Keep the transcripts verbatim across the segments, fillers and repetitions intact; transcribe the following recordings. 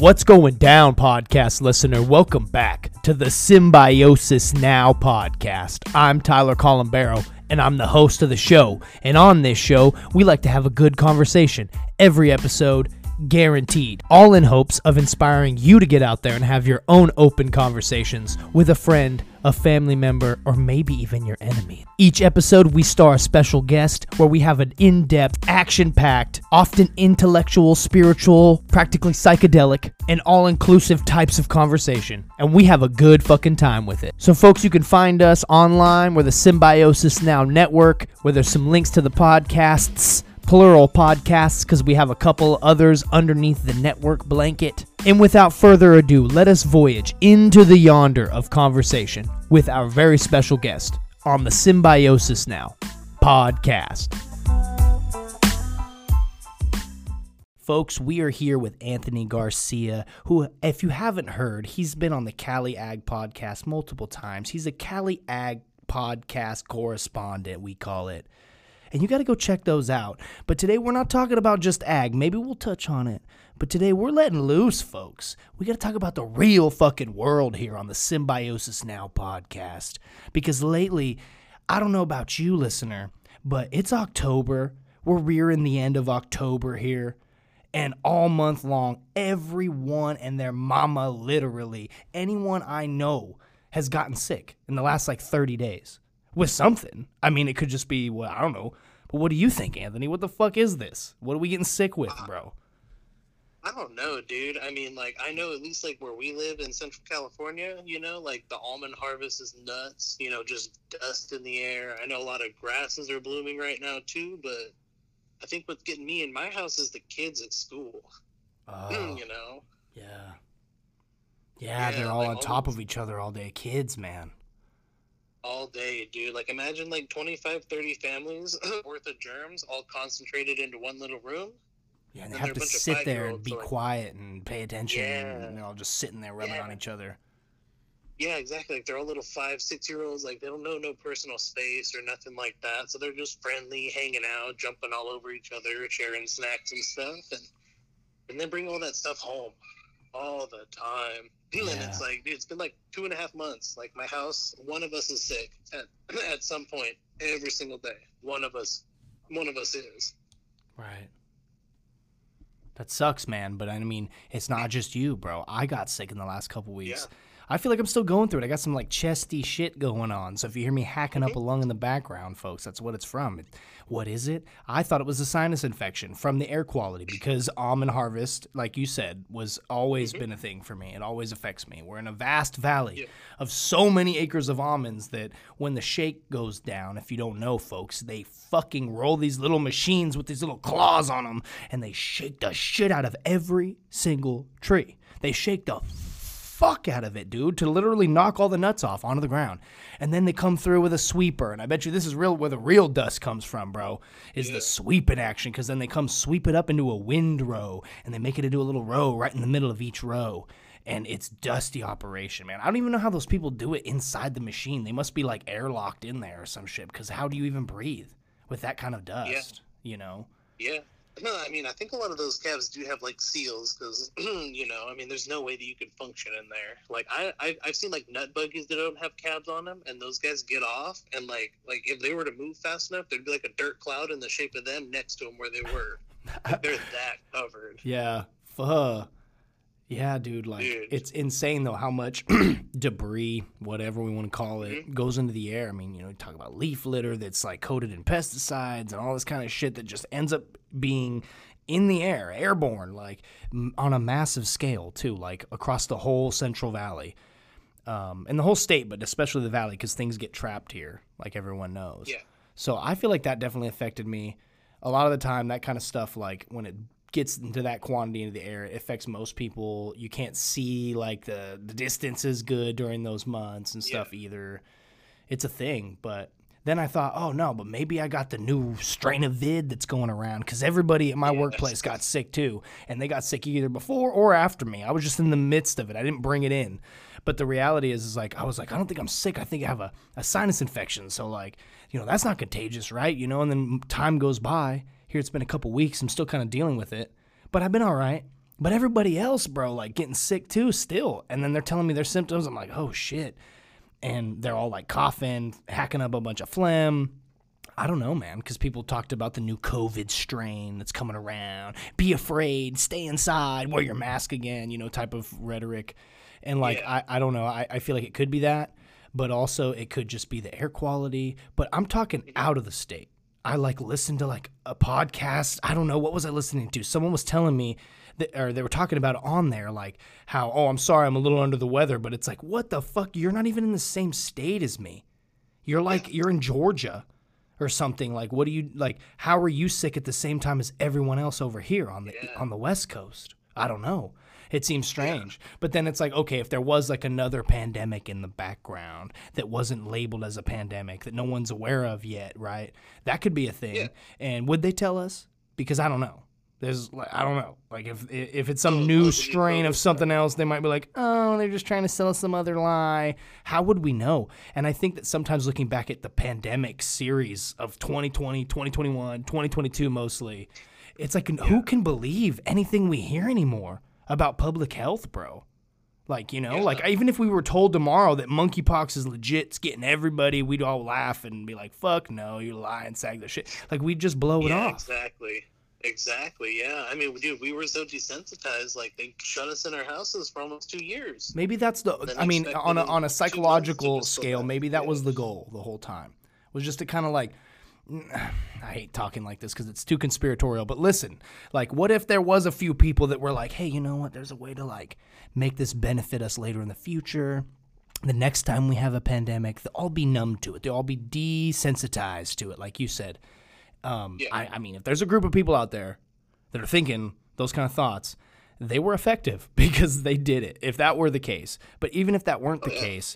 What's going down, podcast listener? Welcome back to the Symbiosis Now podcast. I'm Tyler Columbaro, and I'm the host of the show. And on this show, we like to have a good conversation every episode, guaranteed. All in hopes of inspiring you to get out there and have your own open conversations with a friend, a family member, or maybe even your enemy. Each episode, we star a special guest where we have an in-depth, action-packed, often intellectual, spiritual, practically psychedelic, and all-inclusive types of conversation. And we have a good fucking time with it. So folks, you can find us online. We're the Symbiosis Now Network, where there's some links to the podcasts, plural podcasts, because we have a couple others underneath the network blanket. And without further ado, let us voyage into the yonder of conversation with our very special guest on the Symbiosis Now podcast. Folks, we are here with Anthony Garcia, who, if you haven't heard, he's been on the Cali Ag podcast multiple times. He's a Cali Ag podcast correspondent, we call it. And you got to go check those out. But today we're not talking about just ag. Maybe we'll touch on it. But today we're letting loose, folks. We got to talk about the real fucking world here on the Symbiosis Now podcast. Because lately, I don't know about you, listener, but it's October. We're rearing the end of October here. And all month long, everyone and their mama, literally, anyone I know has gotten sick in the last like thirty days. With something. I mean, it could just be, well, I don't know. But what do you think, Anthony? What the fuck is this? What are we getting sick with, bro? I don't know, dude. I mean, like, I know at least, like, where we live in Central California, you know, like, the almond harvest is nuts. You know, just dust in the air. I know a lot of grasses are blooming right now, too. But I think what's getting me in my house is the kids at school. Oh. You know? Yeah. Yeah, yeah they're all like, on top of each other all day. Kids, man. All day, dude. Like, imagine, like, twenty-five, thirty families worth of germs all concentrated into one little room. Yeah, and they have to sit there and be so, like, quiet and pay attention. Yeah. And they're all just sitting there rubbing yeah. on each other. Yeah, exactly. Like, they're all little five, six-year-olds. Like, they don't know no personal space or nothing like that. So they're just friendly, hanging out, jumping all over each other, sharing snacks and stuff. And, and then bring all that stuff home all the time. Yeah. And it's like, dude, it's been like two and a half months. Like, my house, one of us is sick at at some point every single day. One of us, one of us is. Right. That sucks, man. But I mean, it's not just you, bro. I got sick in the last couple weeks. Yeah. I feel like I'm still going through it. I got some like chesty shit going on. So if you hear me hacking mm-hmm. up a lung in the background, folks, that's what it's from. It, what is it? I thought it was a sinus infection from the air quality because almond harvest, like you said, was always mm-hmm. been a thing for me. It always affects me. We're in a vast valley yeah. of so many acres of almonds that when the shake goes down, if you don't know, folks, they fucking roll these little machines with these little claws on them and they shake the shit out of every single tree. They shake the fuck out of it, dude, to literally knock all the nuts off onto the ground. And then they come through with a sweeper. And I bet you this is real where the real dust comes from, bro, is yeah. the sweeping action. Because then they come sweep it up into a windrow. And they make it into a little row right in the middle of each row. And it's dusty operation, man. I don't even know how those people do it inside the machine. They must be like airlocked in there or some shit. Because how do you even breathe with that kind of dust, yeah. you know? Yeah. No, I mean, I think a lot of those cabs do have, like, seals, because, you know, I mean, there's no way that you can function in there. Like, I, I, I've seen, like, nut buggies that don't have cabs on them, and those guys get off, and, like, like if they were to move fast enough, there'd be, like, a dirt cloud in the shape of them next to them where they were. Like, they're that covered. Yeah. Fuh. Yeah, dude, like, dude. It's insane, though, how much debris, whatever we want to call it, mm-hmm. goes into the air. I mean, you know, you talk about leaf litter that's, like, coated in pesticides and all this kind of shit that just ends up being in the air, airborne, like, m- on a massive scale, too, like, across the whole Central Valley. Um, and the whole state, but especially the valley, because things get trapped here, like everyone knows. Yeah. So I feel like that definitely affected me. A lot of the time, that kind of stuff, like, when it gets into that quantity into the air, it affects most people. You can't see like the, the distance is good during those months and stuff yeah. either. It's a thing. But then I thought, oh no, but maybe I got the new strain of vid that's going around because everybody at my yeah, workplace got sick too. And they got sick either before or after me. I was just in the midst of it. I didn't bring it in. But the reality is, is like, I was like, I don't think I'm sick. I think I have a, a sinus infection. So like, you know, that's not contagious, right? You know, and then time goes by. Here it's been a couple weeks. I'm still kind of dealing with it. But I've been all right. But everybody else, bro, like getting sick too still. And then they're telling me their symptoms. I'm like, oh shit. And they're all like coughing, hacking up a bunch of phlegm. I don't know, man, because people talked about the new COVID strain that's coming around. Be afraid, stay inside, wear your mask again, you know, type of rhetoric. And like, Yeah. I, I don't know. I, I feel like it could be that, but also it could just be the air quality. But I'm talking out of the state. I like listened to like a podcast. I don't know. What was I listening to? Someone was telling me that, or they were talking about it on there, like how, oh, I'm sorry, I'm a little under the weather. But it's like, what the fuck? You're not even in the same state as me. You're like, you're in Georgia or something. Like, what do you, like, how are you sick at the same time as everyone else over here on the, Yeah. on the West Coast? I don't know. It seems strange. Yeah. But then it's like, okay, if there was like another pandemic in the background that wasn't labeled as a pandemic that no one's aware of yet, right? That could be a thing. Yeah. And would they tell us? Because I don't know. There's, like, I don't know. Like if if it's some Oh, new well, strain of something else, they might be like, oh, they're just trying to sell us some other lie. How would we know? And I think that sometimes looking back at the pandemic series of twenty twenty, twenty twenty-one, twenty twenty-two mostly, it's like, yeah. who can believe anything we hear anymore about public health, bro? Like, you know, yeah. like even if we were told tomorrow that monkeypox is legit, it's getting everybody, we'd all laugh and be like, fuck no, you're lying, sag the shit. Like, we'd just blow it yeah, off. Exactly. Exactly, yeah. I mean, dude, we were so desensitized, like, they shut us in our houses for almost two years. Maybe that's the, I mean, on a, on a psychological scale, maybe that was the goal the whole time. Was just to kind of like, I hate talking like this because it's too conspiratorial, but listen, like, what if there was a few people that were like, hey, you know what, there's a way to, like, make this benefit us later in the future. The next time we have a pandemic, they'll all be numb to it. They'll all be desensitized to it, like you said. Um, yeah. I, I mean, if there's a group of people out there that are thinking those kind of thoughts, they were effective because they did it, if that were the case. But even if that weren't oh, the yeah. case,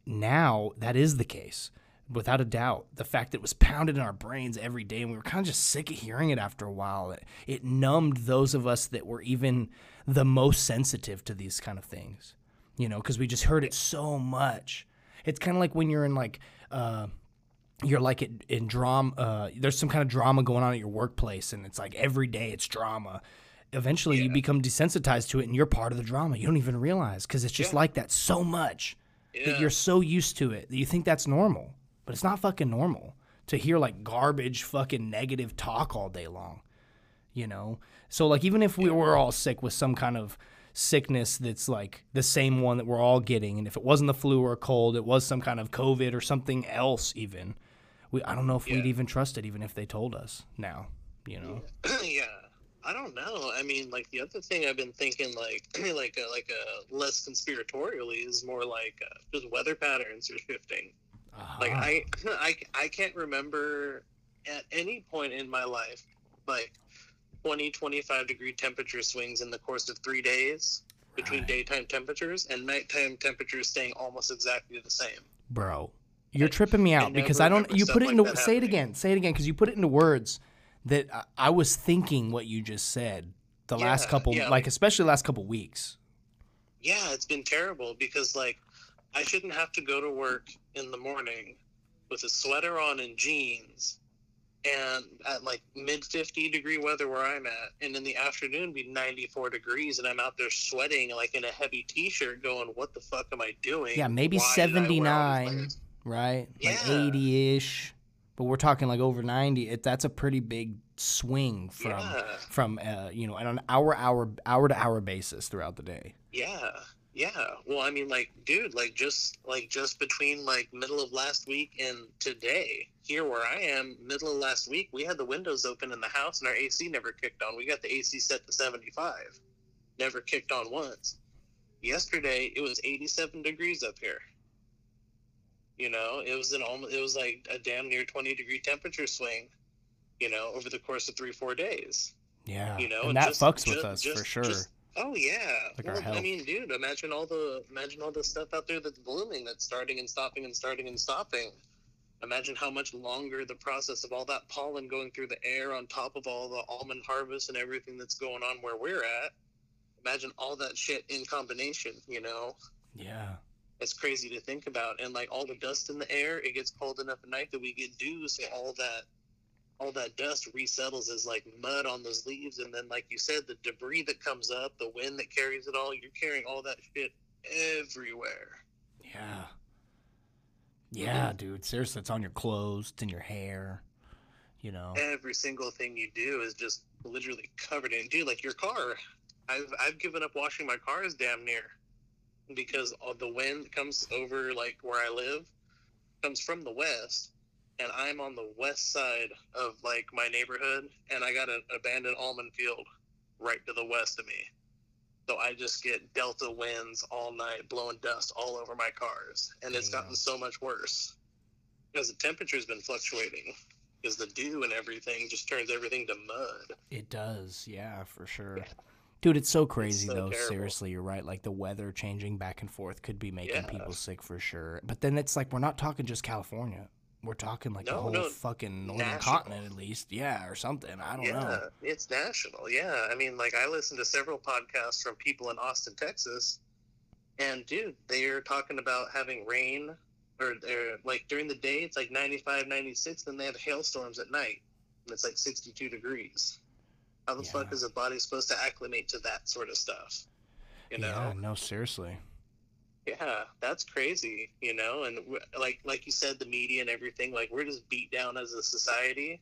now that is the case. Without a doubt, the fact that it was pounded in our brains every day, and we were kind of just sick of hearing it after a while. It, it numbed those of us that were even the most sensitive to these kind of things, you know, because we just heard it so much. It's kind of like when you're in like, uh, you're like in, in drama, uh, there's some kind of drama going on at your workplace, and it's like every day it's drama. Eventually, yeah. you become desensitized to it, and you're part of the drama. You don't even realize because it's just yeah. like that so much yeah. that you're so used to it that you think that's normal. But it's not fucking normal to hear like garbage fucking negative talk all day long, you know? So like even if we were all sick with some kind of sickness that's like the same one that we're all getting, and if it wasn't the flu or a cold, it was some kind of COVID or something else even, we I don't know if yeah. we'd even trust it even if they told us now, you know? Yeah. I don't know. I mean, like the other thing I've been thinking, like, like, a, like a less conspiratorially, is more like uh, just weather patterns are shifting. Uh-huh. Like I, I, I can't remember at any point in my life, like twenty, twenty-five degree temperature swings in the course of three days between right. daytime temperatures and nighttime temperatures staying almost exactly the same. Bro, you're tripping me out I because I don't, you put it into, like say happening. it again, say it again. Cause you put it into words that I, I was thinking what you just said the yeah, last couple, yeah, like, like especially the last couple weeks. Yeah, it's been terrible because like, I shouldn't have to go to work in the morning with a sweater on and jeans and at like mid fifty degree weather where I'm at, and in the afternoon be ninety-four degrees and I'm out there sweating like in a heavy t-shirt going, what the fuck am I doing? Yeah, maybe Why seventy-nine, right? Yeah. Like eighty-ish. But we're talking like over ninety. It, that's a pretty big swing from yeah. from uh, you know, on an hour hour hour to hour basis throughout the day. Yeah. Yeah, well, I mean, like, dude, like, just, like, just between, like, middle of last week and today, here where I am, middle of last week, we had the windows open in the house and our A C never kicked on. We got the A C set to seventy-five. Never kicked on once. Yesterday, it was eighty-seven degrees up here. You know, it was an almost, it was, like, a damn near twenty degree temperature swing, you know, over the course of three, four days. Yeah, you know, and that just, fucks just, with us, just, for sure. Just, Oh yeah, like well, I mean, dude, imagine all the imagine all the stuff out there that's blooming, that's starting and stopping and starting and stopping. Imagine how much longer the process of all that pollen going through the air, on top of all the almond harvest and everything that's going on where we're at. Imagine all that shit in combination. You know? Yeah. It's crazy to think about, and like all the dust in the air, it gets cold enough at night that we get dew, so all that all that dust resettles as like mud on those leaves, and then like you said, the debris that comes up, the wind that carries it all, you're carrying all that shit everywhere. Yeah. Yeah, mm-hmm. dude. Seriously, it's on your clothes, it's in your hair. You know, every single thing you do is just literally covered in. Dude, like your car, I've I've given up washing my cars damn near because all the wind comes over like where I live comes from the west, and I'm on the west side of like my neighborhood, and I got an abandoned almond field right to the west of me. So I just get delta winds all night, blowing dust all over my cars, and it's gotten so much worse because the temperature's been fluctuating. Because the dew and everything just turns everything to mud. It does, yeah, for sure. Yeah. Dude, it's so crazy, it's so though. Terrible. Seriously, you're right. Like, the weather changing back and forth could be making yeah. people sick for sure. But then it's like, we're not talking just California. We're talking, like, no, the whole no, fucking northern national. continent, at least. Yeah, or something. I don't yeah, know. Yeah, it's national, yeah. I mean, like, I listened to several podcasts from people in Austin, Texas. And, dude, they're talking about having rain. Or they're like during the day, it's like ninety-five, ninety-six, then they have hailstorms at night, and it's like sixty-two degrees. How the yeah. fuck is a body supposed to acclimate to that sort of stuff? You know? Yeah, no, seriously. Yeah, that's crazy, you know? And like like you said, the media and everything, like we're just beat down as a society.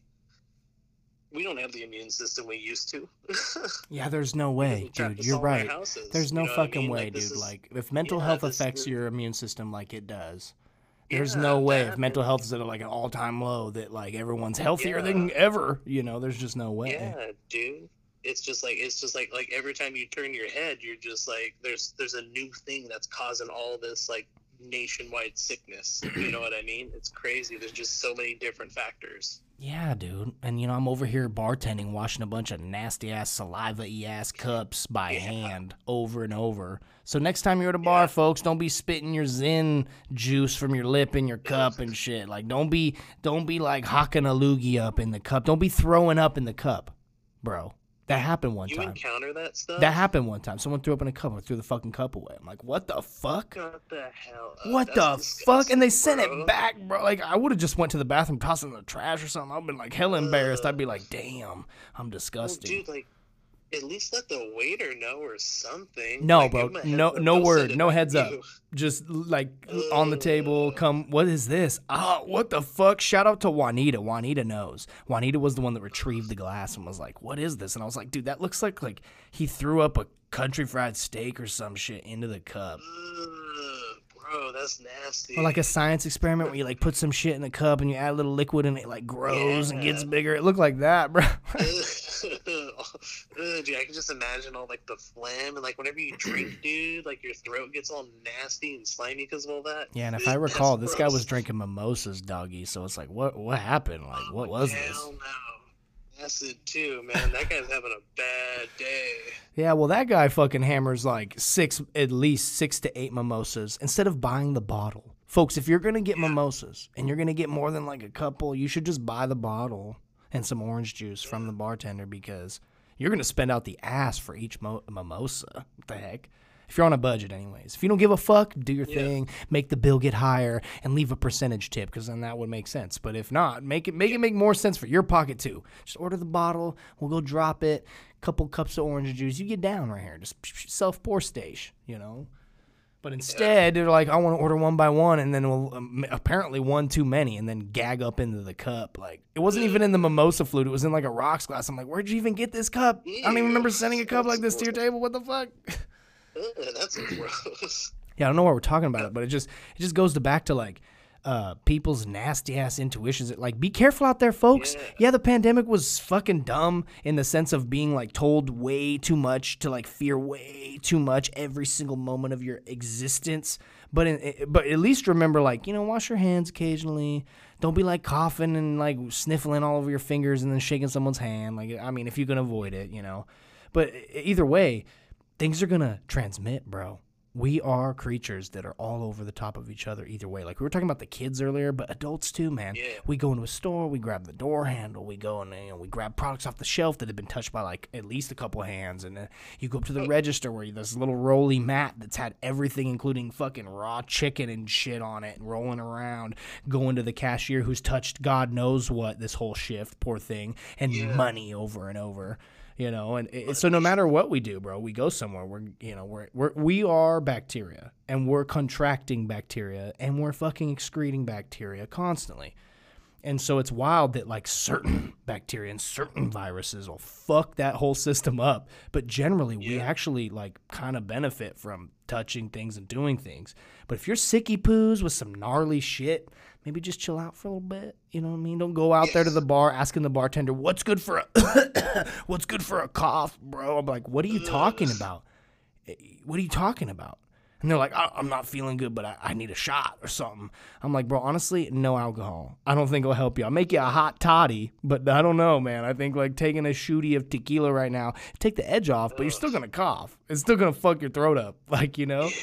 We don't have the immune system we used to. Yeah, there's no way, dude. You're right. There's no you know fucking I mean? way, like, dude. Is, like, if mental yeah, health affects is, your immune system like it does, there's yeah, no way if mental health is at like an all-time low that like everyone's healthier yeah. than ever. You know, there's just no way. Yeah, dude. It's just like it's just like like every time you turn your head, you're just like there's there's a new thing that's causing all this like nationwide sickness. You know what I mean? It's crazy. There's just so many different factors. Yeah, dude. And, you know, I'm over here bartending, washing a bunch of nasty-ass, saliva-y ass cups by yeah. hand over and over. So next time you're at a bar, yeah. folks, don't be spitting your Zen juice from your lip in your cup and shit. Like, don't be, don't be, like, hocking a loogie up in the cup. Don't be throwing up in the cup, bro. That happened one you time. You encounter that stuff? That happened one time. Someone threw up in a cup and threw the fucking cup away. I'm like, what the fuck? What the hell? Uh, what the fuck? And they sent bro. it back, bro. Like, I would have just went to the bathroom, tossed it in the trash or something. I've been, like, hell embarrassed. Uh, I'd be like, damn, I'm disgusted. Well, dude, like, at least let the waiter know or something. No, like, bro. No, no word. No heads up. Just like uh, on the table. Come. What is this? Ah, oh, what the fuck? Shout out to Juanita. Juanita knows. Juanita was the one that retrieved the glass and was like, "What is this?" And I was like, "Dude, that looks like like he threw up a country fried steak or some shit into the cup." Uh, bro, that's nasty. Or like a science experiment where you like put some shit in a cup and you add a little liquid and it like grows yeah. and gets bigger. It looked like that, bro. Dude, I can just imagine all like the phlegm and like whenever you drink, dude, like your throat gets all nasty and slimy because of all that. Yeah, and if I recall, this guy was drinking mimosas, doggy. So it's like, what what happened? Like, what was Hell this? No. Acid too, man. That guy's having a bad day. Yeah, well, that guy fucking hammers like six, at least six to eight mimosas instead of buying the bottle. Folks, if you're gonna get yeah. mimosas and you're gonna get more than like a couple, you should just buy the bottle and some orange juice yeah. from the bartender because you're going to spend out the ass for each mo- mimosa. What the heck? If you're on a budget anyways. If you don't give a fuck, do your yeah. thing, make the bill get higher, and leave a percentage tip because then that would make sense. But if not, make it make yeah. it make more sense for your pocket too. Just order the bottle. We'll go drop it. Couple cups of orange juice. You get down right here. Just self-pour stage, you know? But instead, they're like, I want to order one by one, and then we'll, um, apparently one too many, and then gag up into the cup. Like, it wasn't even in the mimosa flute. It was in, like, a rocks glass. I'm like, where'd you even get this cup? I don't even remember sending a cup like this to your table. What the fuck? That's gross. Yeah, I don't know why we're talking about it, but it just it just goes to back to, like, uh, people's nasty-ass intuitions. Like, be careful out there, folks. Yeah. yeah, the pandemic was fucking dumb in the sense of being, like, told way too much to, like, fear way too much every single moment of your existence. But in, but at least remember, like, you know, wash your hands occasionally. Don't be, like, coughing and, like, sniffling all over your fingers and then shaking someone's hand. Like, I mean, if you can avoid it, you know. But either way, things are going to transmit, bro. we are creatures that are all over the top of each other either way. Like we were talking about the kids earlier, but adults too, man. Yeah. We go into a store, we grab the door handle, we go and you know, we grab products off the shelf that have been touched by like at least a couple hands, and then you go up to the register where there's this little rolly mat that's had everything, including fucking raw chicken and shit on it, and rolling around. Going to the cashier who's touched God knows what this whole shift, poor thing, and Yeah. money over and over. You know, and it, so no matter what we do, bro, we go somewhere. We're, you know, we're, we're we are bacteria, and we're contracting bacteria, and we're fucking excreting bacteria constantly. And so it's wild that like certain bacteria and certain viruses will fuck that whole system up. But generally, we Yeah. actually like kind of benefit from touching things and doing things. But if you're sicky poos with some gnarly shit, maybe just chill out for a little bit. You know what I mean? Don't go out there to the bar asking the bartender, what's good for a what's good for a cough, bro? I'm like, what are you talking about? What are you talking about? And they're like, I'm not feeling good, but I, I need a shot or something. I'm like, bro, honestly, no alcohol. I don't think it'll help you. I'll make you a hot toddy, but I don't know, man. I think like taking a shooty of tequila right now, take the edge off, but you're still going to cough. It's still going to fuck your throat up. Like, you know?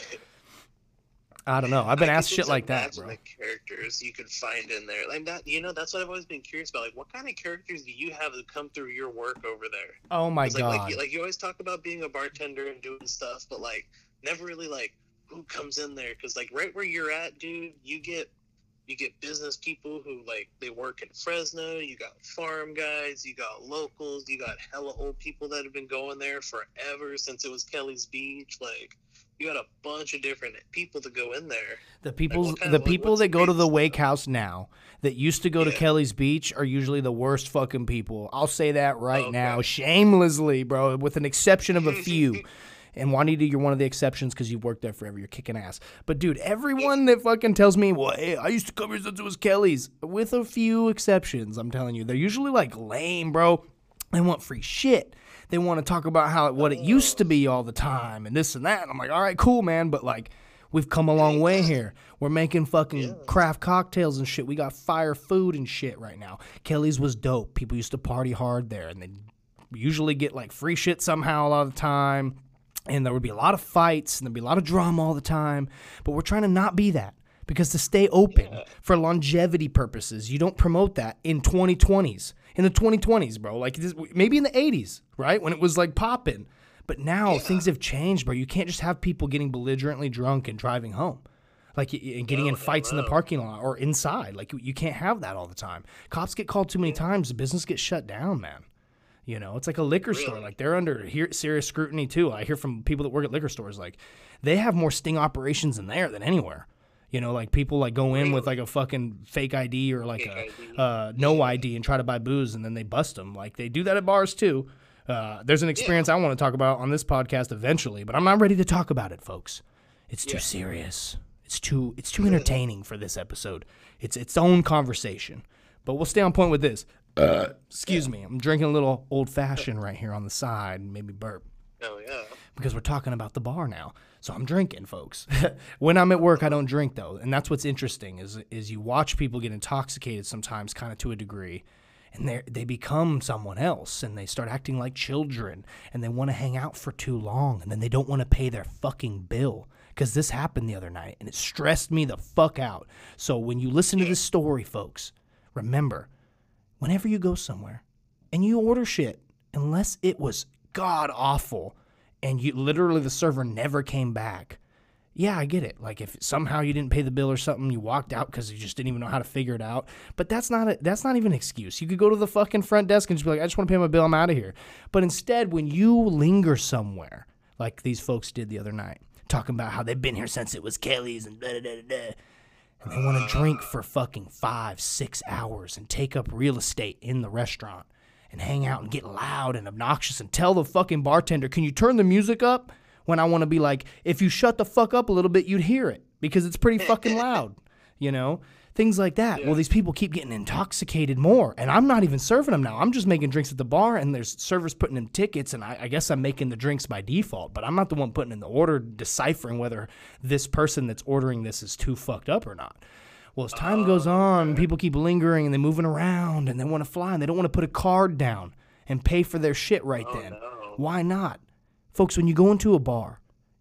I don't know. I've been I asked could shit just like that, imagine bro. the characters you could find in there. Like that, you know, that's what I've always been curious about. Like, what kind of characters do you have that come through your work over there? Oh, my 'Cause, like, God. Like, you- like, you always talk about being a bartender and doing stuff, but, like, never really, like, who comes in there? Because, like, right where you're at, dude, you get you get business people who, like, they work in Fresno. You got farm guys. You got locals. You got hella old people that have been going there forever since it was Kelly's Beach. Like, you got a bunch of different people that go in there. The people, what kind the of- like, people what's that go to the great Wake stuff? House now, that used to go to Yeah. Kelly's Beach, are usually the worst fucking people. I'll say that right Okay. now, shamelessly, bro, with an exception of a few. And Juanita, you're one of the exceptions because you've worked there forever. You're kicking ass. But, dude, everyone that fucking tells me, well, hey, I used to come here since it was Kelly's, with a few exceptions, I'm telling you, they're usually, like, lame, bro. They want free shit. They want to talk about how what it used to be all the time and this and that. And I'm like, all right, cool, man. But, like, we've come a long way here. We're making fucking craft cocktails and shit. We got fire food and shit right now. Kelly's was dope. People used to party hard there. And they usually get, like, free shit somehow a lot of the time. And there would be a lot of fights, and there'd be a lot of drama all the time. But we're trying to not be that. Because to stay open Yeah. for longevity purposes, you don't promote that in twenty twenties. In the twenty twenties, bro. Like, this, maybe in the eighties, right? When it was, like, popping. But now Yeah. things have changed, bro. You can't just have people getting belligerently drunk and driving home. Like, y- and getting No, in no, fights in the no. parking lot or inside. Like, you, you can't have that all the time. Cops get called too many times. The business gets shut down, man. You know, it's like a liquor store. Really? Like, they're under here, serious scrutiny, too. I hear from people that work at liquor stores, like, they have more sting operations in there than anywhere. You know, like, people, like, go in with, like, a fucking fake I D or, like, Fake a I D. uh, no I D and try to buy booze, and then they bust them. Like, they do that at bars, too. Uh, there's an experience I want to talk about on this podcast eventually, but I'm not ready to talk about it, folks. It's too Yeah. serious. It's too it's too entertaining for this episode. It's its own conversation. But we'll stay on point with this. Uh, excuse me. I'm drinking a little old-fashioned right here on the side, maybe burp, Oh, yeah. because we're talking about the bar now. So I'm drinking, folks. When I'm at work, I don't drink, though. And that's what's interesting is is you watch people get intoxicated sometimes kind of to a degree, and they they become someone else, and they start acting like children, and they want to hang out for too long, and then they don't want to pay their fucking bill. Because this happened the other night, and it stressed me the fuck out. So when you listen to this story, folks, remember, whenever you go somewhere and you order shit, unless it was god-awful and you literally the server never came back, yeah, I get it. Like, if somehow you didn't pay the bill or something, you walked out because you just didn't even know how to figure it out. But that's not a, that's not even an excuse. You could go to the fucking front desk and just be like, I just want to pay my bill, I'm out of here. But instead, when you linger somewhere, like these folks did the other night, talking about how they've been here since it was Kelly's and da da da da, and they want to drink for fucking five, six hours and take up real estate in the restaurant and hang out and get loud and obnoxious and tell the fucking bartender, can you turn the music up? When I want to be like, if you shut the fuck up a little bit, you'd hear it because it's pretty fucking loud, you know? Things like that. Yeah. Well, these people keep getting intoxicated more, and I'm not even serving them now. I'm just making drinks at the bar, and there's servers putting in tickets, and I, I guess I'm making the drinks by default, but I'm not the one putting in the order, deciphering whether this person that's ordering this is too fucked up or not. Well, as time goes on, people keep lingering, and they're moving around, and they want to fly, and they don't want to put a card down and pay for their shit right Oh, then. no. Why not? Folks, when you go into a bar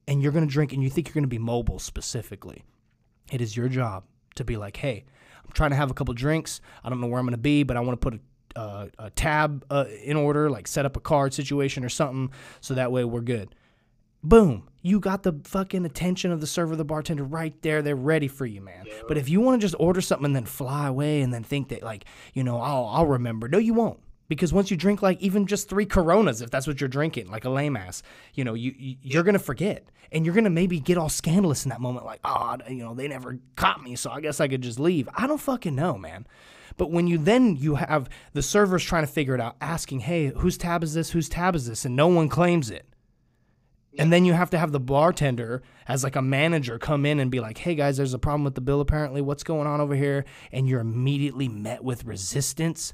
and you're going to drink and you think you're going to be mobile specifically, it is your job to be like, hey, I'm trying to have a couple drinks. I don't know where I'm going to be, but I want to put a, uh, a tab uh, in order, like set up a card situation or something, so that way we're good. Boom. You got the fucking attention of the server, the bartender right there. They're ready for you, man. Yeah. But if you want to just order something and then fly away and then think that, like, you know, I'll, I'll remember. No, you won't. Because once you drink, like, even just three Coronas, if that's what you're drinking, like a lame ass, you know, you, you, you're going to forget. And you're going to maybe get all scandalous in that moment, like, oh, you know, they never caught me, so I guess I could just leave. I don't fucking know, man. But when you then you have the servers trying to figure it out, asking, hey, whose tab is this? Whose tab is this? And no one claims it. Yeah. And then you have to have the bartender as like a manager come in and be like, hey, guys, there's a problem with the bill apparently. What's going on over here? And you're immediately met with resistance.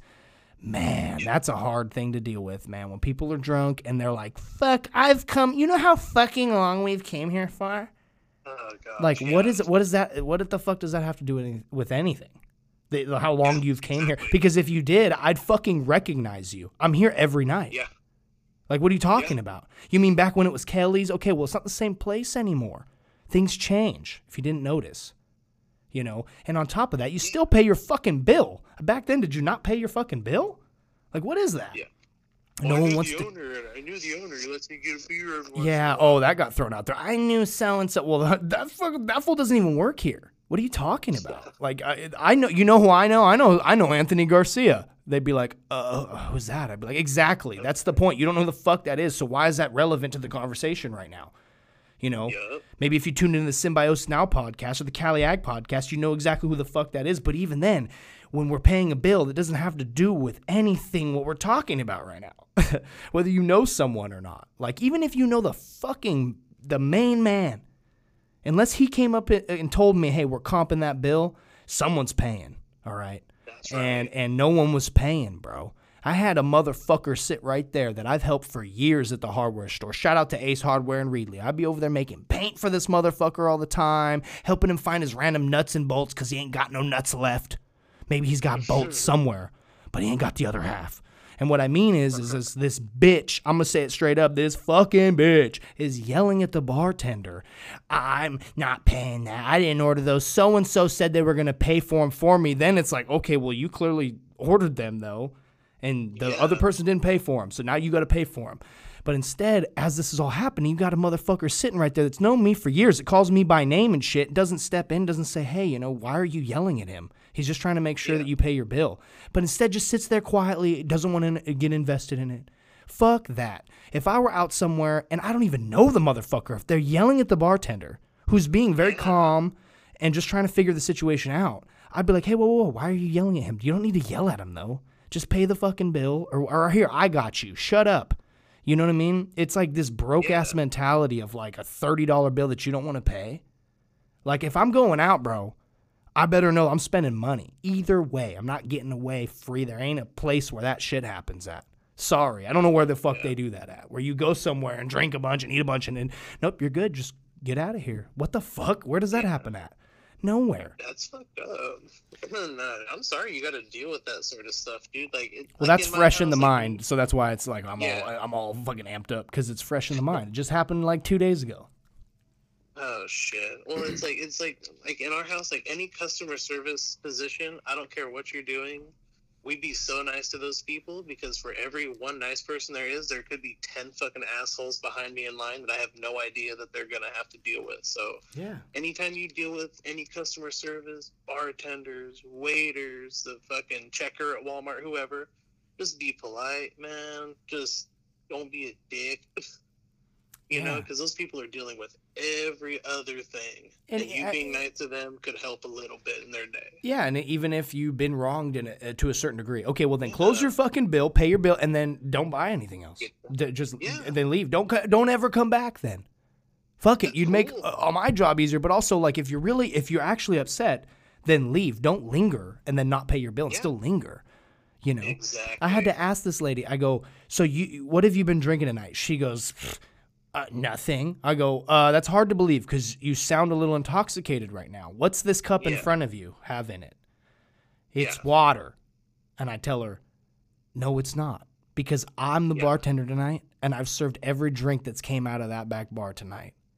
Man, that's a hard thing to deal with, man. When people are drunk and they're like, fuck, I've come. You know how fucking long we've came here for? Oh, gosh, like, yeah. what is it? What is that? What the fuck does that have to do with, any, with anything? The, how long you've came here? Because if you did, I'd fucking recognize you. I'm here every night. Yeah. Like, what are you talking yeah. about? You mean back when it was Kelly's? Okay, well, it's not the same place anymore. Things change, if you didn't notice. You know? And on top of that, you still pay your fucking bill. Back then, did you not pay your fucking bill? Like, what is that? Yeah. No well, one I knew wants the to. Owner, I knew the owner. He lets me get a beer every once Yeah. in a while. Oh, that got thrown out there. I knew so and so. Well, that that, fucking, that fool doesn't even work here. What are you talking about? Like, I, I know. You know who I know? I know. I know Anthony Garcia. They'd be like, uh, who's that? I'd be like, exactly. That's the point. You don't know who the fuck that is. So why is that relevant to the conversation right now? You know, yep. Maybe if you tune into the Symbiosis Now podcast or the Cali Ag podcast, you know exactly who the fuck that is. But even then, when we're paying a bill that doesn't have to do with anything what we're talking about right now, whether you know someone or not, like even if you know the fucking, the main man, unless he came up and told me, hey, we're comping that bill, someone's paying, all right? That's right. And, and no one was paying, bro. I had a motherfucker sit right there that I've helped for years at the hardware store. Shout out to Ace Hardware in Reedley. I'd be over there making paint for this motherfucker all the time, helping him find his random nuts and bolts because he ain't got no nuts left. Maybe he's got bolts somewhere, but he ain't got the other half. And what I mean is, is this, this bitch, I'm going to say it straight up, this fucking bitch is yelling at the bartender. I'm not paying that. I didn't order those. So-and-so said they were going to pay for them for me. Then it's like, okay, well, you clearly ordered them, though. And the yeah. other person didn't pay for them, so now you got to pay for them. But instead, as this is all happening, you got a motherfucker sitting right there that's known me for years. It calls me by name and shit, doesn't step in, doesn't say, hey, you know, why are you yelling at him? He's just trying to make sure yeah. that you pay your bill. But instead just sits there quietly, doesn't want to get invested in it. Fuck that. If I were out somewhere and I don't even know the motherfucker, if they're yelling at the bartender, who's being very calm and just trying to figure the situation out, I'd be like, hey, whoa, whoa, whoa, why are you yelling at him? You don't need to yell at him, though. Just pay the fucking bill, or, or here, I got you. Shut up. You know what I mean? It's like this broke-ass yeah. mentality of like a thirty dollar bill that you don't want to pay. Like, if I'm going out, bro, I better know I'm spending money. Either way, I'm not getting away free. There ain't a place where that shit happens at. Sorry, I don't know where the fuck yeah. they do that at, where you go somewhere and drink a bunch and eat a bunch and then, nope, you're good. Just get out of here. What the fuck? Where does that yeah. happen at? Nowhere. That's fucked up. No, I'm sorry you got to deal with that sort of stuff, dude. Like, it, well, like that's in fresh house, in the like, mind, so that's why it's like I'm yeah. all I'm all fucking amped up because it's fresh in the mind. It just happened like two days ago. Oh shit. Well, it's like it's like like in our house, like any customer service position, I don't care what you're doing. We'd be so nice to those people because for every one nice person there is, there could be ten fucking assholes behind me in line that I have no idea that they're gonna have to deal with. So yeah, anytime you deal with any customer service, bartenders, waiters, the fucking checker at Walmart, whoever, just be polite, man. Just don't be a dick. You yeah. know, because those people are dealing with every other thing, and, and you I, being nice to them could help a little bit in their day. Yeah, and even if you've been wronged in a, to a certain degree, okay, well then close yeah. your fucking bill, pay your bill, and then don't buy anything else. Yeah. Just yeah. and then leave. Don't don't ever come back. Then, fuck it. That's You'd cool. make uh, my job easier, but also like if you're really if you're actually upset, then leave. Don't linger and then not pay your bill and yeah. still linger. You know, exactly. I had to ask this lady. I go, so you what have you been drinking tonight? She goes. Uh, nothing. I go, uh, that's hard to believe because you sound a little intoxicated right now. What's this cup yeah. in front of you have in it? It's yeah. water. And I tell her, no, it's not. Because I'm the yeah. bartender tonight, and I've served every drink that's came out of that back bar tonight.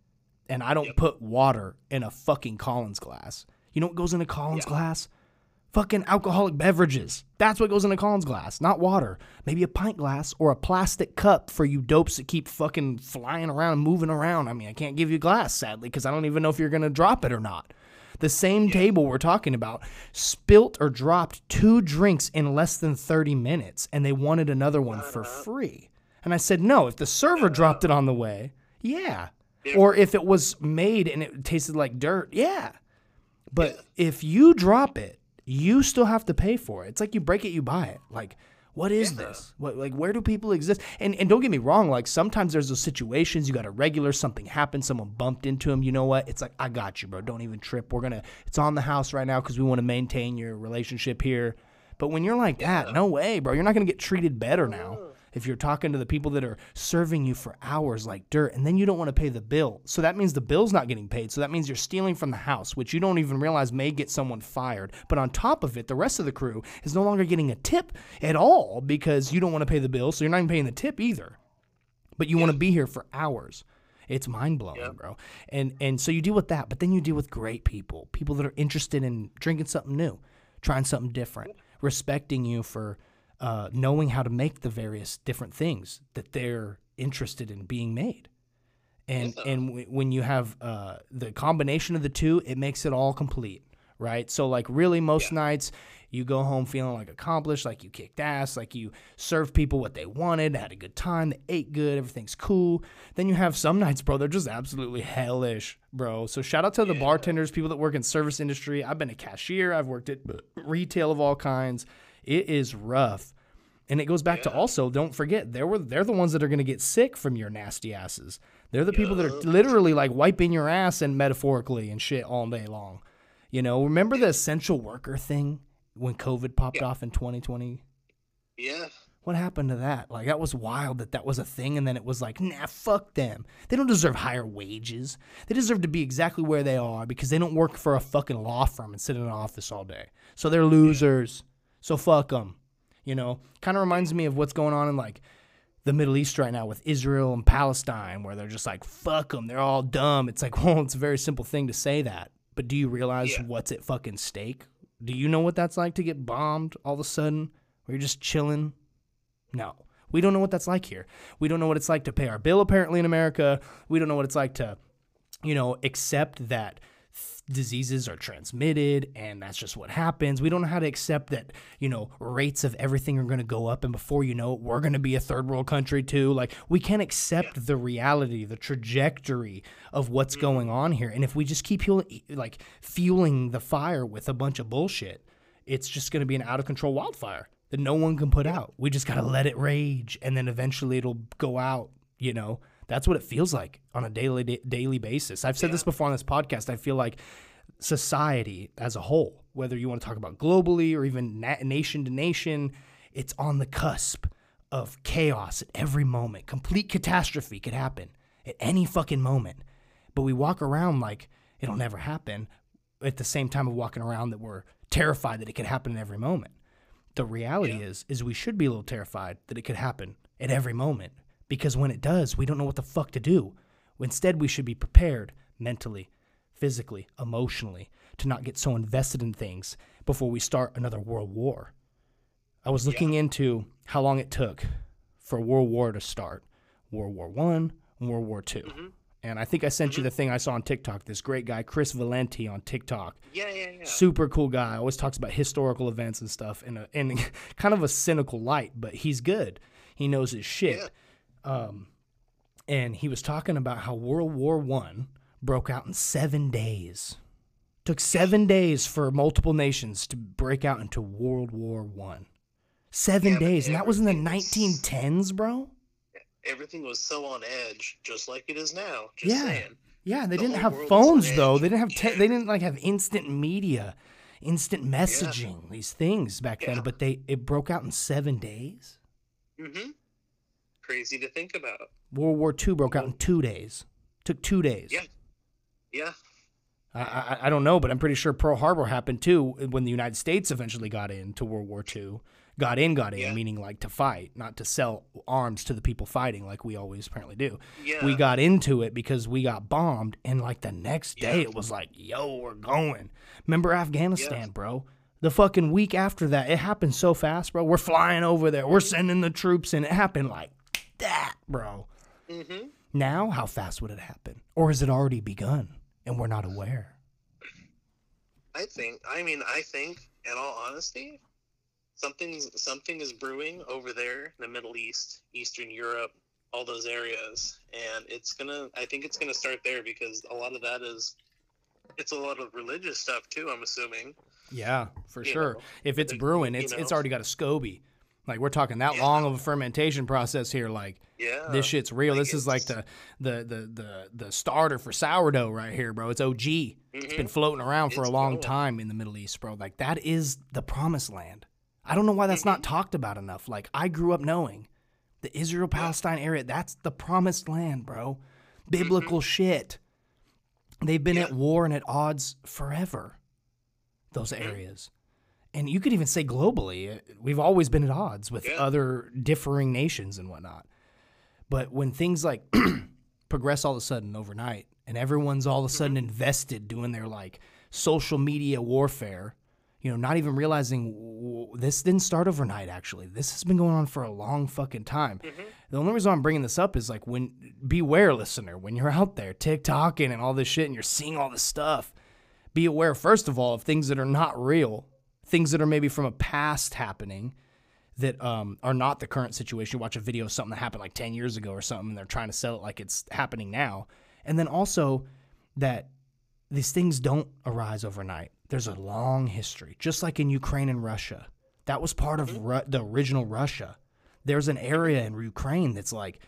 and I don't Yep. put water in a fucking Collins glass. You know what goes in a Collins Yeah. glass? Fucking alcoholic beverages. That's what goes in a Collins glass, not water. Maybe a pint glass or a plastic cup for you dopes that keep fucking flying around and moving around. I mean, I can't give you glass, sadly, because I don't even know if you're going to drop it or not. The same table we're talking about spilt or dropped two drinks in less than thirty minutes, and they wanted another one for free. And I said, no, if the server dropped it on the way, yeah. Or if it was made and it tasted like dirt, yeah. But Yeah. if you drop it, you still have to pay for it. It's like you break it, you buy it. Like, what is Yeah. this? What, like, where do people exist? And and don't get me wrong. Like, sometimes there's those situations you got a regular, something happened, someone bumped into him. You know what? It's like, I got you, bro. Don't even trip. We're gonna. It's on the house right now because we want to maintain your relationship here. But when you're like that, no way, bro. You're not gonna get treated better now. If you're talking to the people that are serving you for hours like dirt, and then you don't want to pay the bill. So that means the bill's not getting paid. So that means you're stealing from the house, which you don't even realize may get someone fired. But on top of it, the rest of the crew is no longer getting a tip at all because you don't want to pay the bill. So you're not even paying the tip either. But you want to be here for hours. It's mind-blowing, Yeah. bro. And and so you deal with that, but then you deal with great people, people that are interested in drinking something new, trying something different, respecting you for uh, knowing how to make the various different things that they're interested in being made. And Yeah. and w- when you have uh, the combination of the two, it makes it all complete, right? So like really most Yeah. nights you go home feeling like accomplished, like you kicked ass, like you served people what they wanted, had a good time, they ate good, everything's cool. Then you have some nights, bro, they're just absolutely hellish, bro. So shout out to the Yeah. bartenders, people that work in service industry. I've been a cashier, I've worked at retail of all kinds. It is rough. And it goes back to Yeah. also, don't forget, they were they're the ones that are going to get sick from your nasty asses. They're the people that are Yup. literally like wiping your ass and metaphorically and shit all day long. You know, remember the essential worker thing when COVID popped Yeah. off in twenty twenty? Yeah. What happened to that? Like, that was wild that that was a thing, and then it was like, nah, fuck them. They don't deserve higher wages. They deserve to be exactly where they are because they don't work for a fucking law firm and sit in an office all day. So they're losers. So fuck them. You know, kind of reminds me of what's going on in like the Middle East right now with Israel and Palestine, where they're just like, fuck them. They're all dumb. It's like, well, it's a very simple thing to say that. But do you realize Yeah. what's at fucking stake? Do you know what that's like to get bombed all of a sudden where you're just chilling? No. We don't know what that's like here. We don't know what it's like to pay our bill, apparently, in America. We don't know what it's like to, you know, accept that th- diseases are transmitted and that's just what happens. We don't know how to accept that, you know, rates of everything are going to go up and before you know it, we're going to be a third world country too. Like, we can't accept the reality, the trajectory of what's going on here. And if we just keep fuel- like fueling the fire with a bunch of bullshit, it's just going to be an out of control wildfire that no one can put out. We just got to let it rage, and then eventually it'll go out, you know? That's what it feels like on a daily da- daily basis. I've said this before on this podcast. I feel like society as a whole, whether you want to talk about globally or even na- nation to nation, it's on the cusp of chaos at every moment. Complete catastrophe could happen at any fucking moment. But we walk around like it'll never happen at the same time of walking around that we're terrified that it could happen at every moment. The reality Yeah. is, is we should be a little terrified that it could happen at every moment, because when it does, we don't know what the fuck to do. Instead, we should be prepared mentally, physically, emotionally to not get so invested in things before we start another world war. I was looking into how long it took for World War to start. World War One and World War Two. Mhm. And I think I sent you the thing I saw on TikTok. This great guy, Chris Valenti on TikTok. Yeah, yeah, yeah. Super cool guy. Always talks about historical events and stuff in a in kind of a cynical light, but he's good. He knows his shit. Yeah. Um, and he was talking about how World War One broke out in seven days. Took seven days for multiple nations to break out into World War One. Seven Yeah, but days, and that was in the everything was- nineteen tens, bro. Everything was so on edge, just like it is now. Just Yeah. saying. Yeah, they The didn't whole have world was on phones though. edge. They didn't have te- Yeah. they didn't like have instant media, instant messaging, these things back then. Yeah. But they it broke out in seven days. Mm-hmm. Crazy to think about. World War Two broke out in two days. Took two days. Yeah. Yeah. I, I I don't know, but I'm pretty sure Pearl Harbor happened too when the United States eventually got into World War Two. Got in, got in, Yeah. meaning like to fight, not to sell arms to the people fighting like we always apparently do. Yeah. We got into it because we got bombed, and like the next day Yeah. it was like, yo, we're going. Remember Afghanistan, Yeah. bro? The fucking week after that, it happened so fast, bro. We're flying over there. We're sending the troops, and it happened like that, bro. Mm-hmm. Now, how fast would it happen? Or has it already begun, and we're not aware? I think. I mean, I think, in all honesty, something's something is brewing over there in the Middle East, Eastern Europe, all those areas, and it's gonna. I think it's gonna start there because a lot of that is, it's a lot of religious stuff too. I'm assuming. Yeah, for You sure. know, If it's you brewing, it's know. it's already got a SCOBY. Like, we're talking that Yeah. long of a fermentation process here. Like, Yeah. this shit's real. like This is like it's- the, the the the the starter for sourdough right here, bro. It's O G. It's been Mhm. floating around for It's a long going. time in the Middle East, bro. Like, that is the promised land. I don't know why that's Mm-hmm. not talked about enough. Like, I grew up knowing the Israel-Palestine area, that's the promised land, bro. Biblical shit. They've been at Mm-hmm. Yeah. war and at odds forever, those Mm-hmm. areas. And you could even say globally, uh, we've always been at odds with Yeah. other differing nations and whatnot. But when things like progress all of a sudden overnight, and everyone's all of a sudden Mm-hmm. invested doing their like social media warfare, you know, not even realizing w- this didn't start overnight, actually. This has been going on for a long fucking time. Mm-hmm. The only reason I'm bringing this up is like, when, beware, listener, when you're out there TikToking and all this shit and you're seeing all this stuff, be aware, first of all, of things that are not real, things that are maybe from a past happening that um, are not the current situation. You watch a video of something that happened like ten years ago or something, and they're trying to sell it like it's happening now. And then also that these things don't arise overnight. There's a long history, just like in Ukraine and Russia. That was part of Ru- the original Russia. There's an area in Ukraine that's like,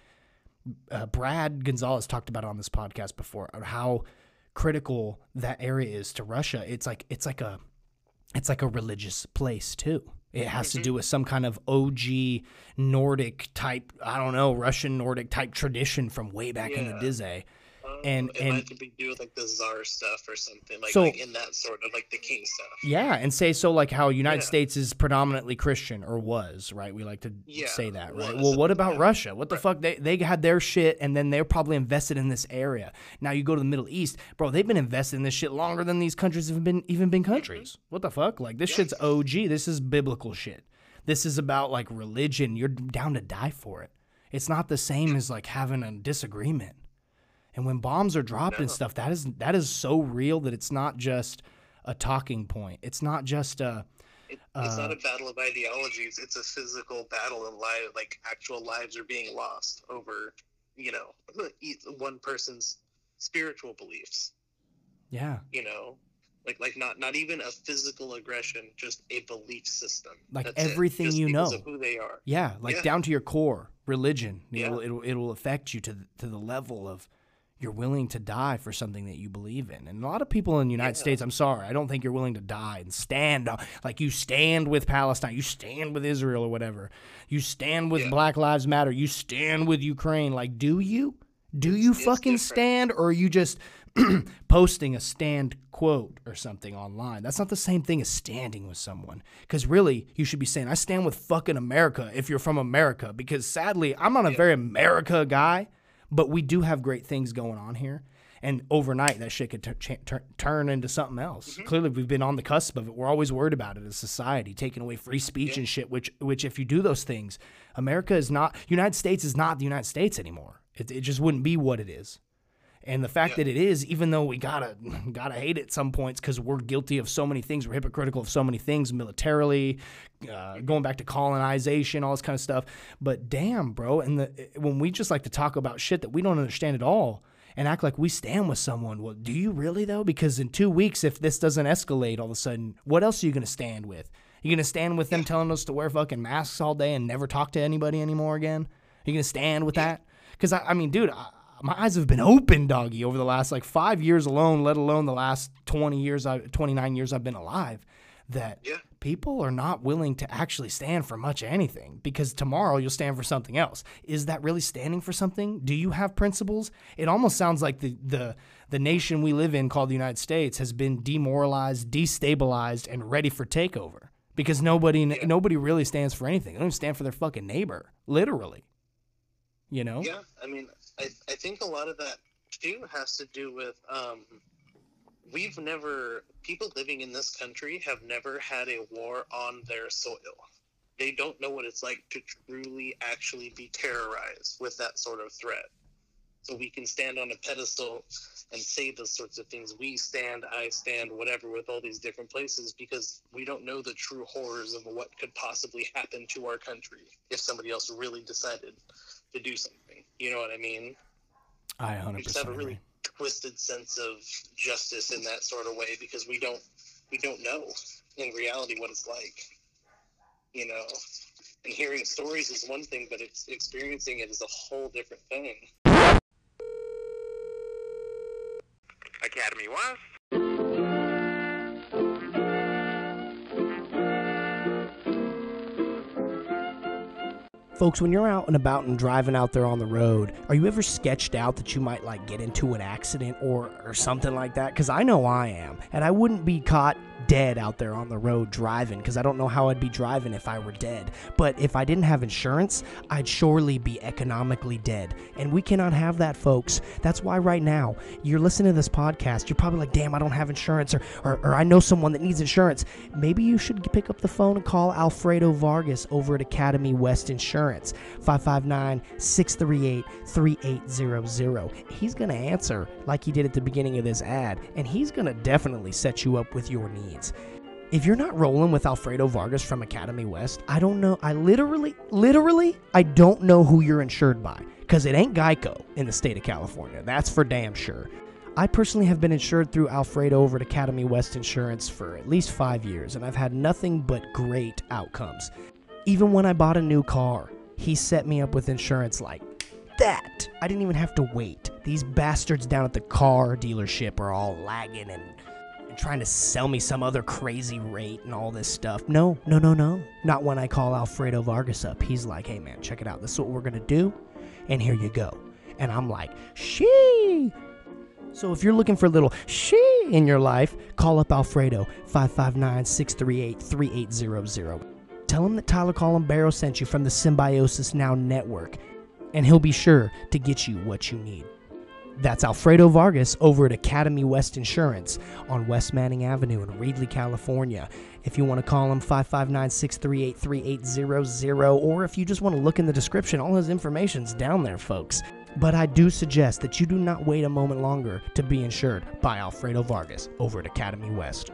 uh, Brad Gonzalez talked about it on this podcast before, of how critical that area is to Russia. It's like it's like a it's like a religious place too. It has to do with some kind of O G Nordic type, I don't know, Russian Nordic type tradition from way back in the Yeah. Dizzy. Um, and- it and- might be do with like the czar stuff or something, like, So- like in that sort of like the king stuff. Yeah, and say so like how United Yeah. States is predominantly Christian or was, right? We like to Yeah, say that, right? was. Well, what about Yeah. Russia? What the fuck? They they had their shit and then they're probably invested in this area. Now you go to the Middle East, bro, they've been invested in this shit longer than these countries have been even been countries. What the fuck? Like, this Yeah. shit's O G. This is biblical shit. This is about like religion. You're down to die for it. It's not the same as like having a disagreement. And when bombs are dropped and No. stuff, that is that is so real that it's not just a talking point. It's not just a It, it's Uh, not a battle of ideologies. It's a physical battle of lives. Like actual lives are being lost over, you know, each- one person's spiritual beliefs. yeah, You know, like like not not even a physical aggression, just a belief system. Like That's it. everything Just you because know. of who they are. yeah, like Yeah. down to your core, religion. Yeah. It'll, it'll it'll affect you to the, to the level of you're willing to die for something that you believe in. And a lot of people in the United Yeah. States, I'm sorry, I don't think you're willing to die and stand on- like you stand with Palestine, you stand with Israel or whatever. You stand with Yeah. Black Lives Matter, you stand with Ukraine. Like, do you? Do you It's fucking different. stand, or are you just posting a stand quote or something online? That's not the same thing as standing with someone. Because really, you should be saying, I stand with fucking America if you're from America. Because sadly, I'm not a very America guy, but we do have great things going on here. And overnight, that shit could tur- cha- tur- turn into something else. Mm-hmm. Clearly, we've been on the cusp of it. We're always worried about it as society, taking away free speech Yeah. and shit. Which, which, if you do those things, America is not. United States is not the United States anymore. It, it just wouldn't be what it is. And the fact Yeah. that it is, even though we gotta gotta hate it at some points because we're guilty of so many things, we're hypocritical of so many things militarily, uh, going back to colonization, all this kind of stuff. But damn, bro, and the when we just like to talk about shit that we don't understand at all and act like we stand with someone, well, do you really though? Because in two weeks, if this doesn't escalate all of a sudden, what else are you gonna stand with? You gonna stand with them telling us to wear fucking masks all day and never talk to anybody anymore again? Are you gonna stand with that? Because I, I mean, dude. I, My eyes have been open, doggy, over the last like five years alone, let alone the last twenty years, I, twenty-nine years I've been alive, that Yeah. people are not willing to actually stand for much of anything because tomorrow you'll stand for something else. Is that really standing for something? Do you have principles? It almost sounds like the, the, the nation we live in called the United States has been demoralized, destabilized, and ready for takeover because nobody Yeah. nobody really stands for anything. They don't even stand for their fucking neighbor, literally. You know? Yeah, I mean, I, I think a lot of that, too, has to do with, um, we've never, people living in this country have never had a war on their soil. They don't know what it's like to truly actually be terrorized with that sort of threat. So we can stand on a pedestal and say those sorts of things. We stand, I stand, whatever, with all these different places, because we don't know the true horrors of what could possibly happen to our country if somebody else really decided to do something. You know what I mean? I one hundred percent We just have a really agree. twisted sense of justice in that sort of way, because we don't we don't know in reality what it's like. You know, and hearing stories is one thing, but it's experiencing it is a whole different thing. Academy West. Folks, when you're out and about and driving out there on the road, are you ever sketched out that you might like get into an accident or, or something like that? Because I know I am, and I wouldn't be caught dead out there on the road driving, because I don't know how I'd be driving if I were dead. But if I didn't have insurance, I'd surely be economically dead, and we cannot have that, folks. That's why right now you're listening to this podcast, you're probably like, damn, I don't have insurance, or, or, or I know someone that needs insurance. Maybe you should pick up the phone and call Alfredo Vargas over at Academy West Insurance, five five nine, six three eight, three eight zero zero. He's going to answer like he did at the beginning of this ad, and he's going to definitely set you up with your needs. If you're not rolling with Alfredo Vargas from Academy West, I don't know. I literally, literally, I don't know who you're insured by, because it ain't Geico in the state of California. That's for damn sure. I personally have been insured through Alfredo over at Academy West Insurance for at least five years, and I've had nothing but great outcomes. Even when I bought a new car, he set me up with insurance like that. I didn't even have to wait. These bastards down at the car dealership are all lagging and trying to sell me some other crazy rate and all this stuff. No, no, no, no. Not when I call Alfredo Vargas up. He's like, hey man, check it out. This is what we're going to do. And here you go. And I'm like, shee. So if you're looking for a little shee in your life, call up Alfredo, five five nine, six three eight, three eight zero zero. Tell him that Tyler Columbaro sent you from the Symbiosis Now network, and he'll be sure to get you what you need. That's Alfredo Vargas over at Academy West Insurance on West Manning Avenue in Reedley, California. If you want to call him, five five nine, six three eight, three eight zero zero, or if you just want to look in the description, all his information's down there, folks. But I do suggest that you do not wait a moment longer to be insured by Alfredo Vargas over at Academy West.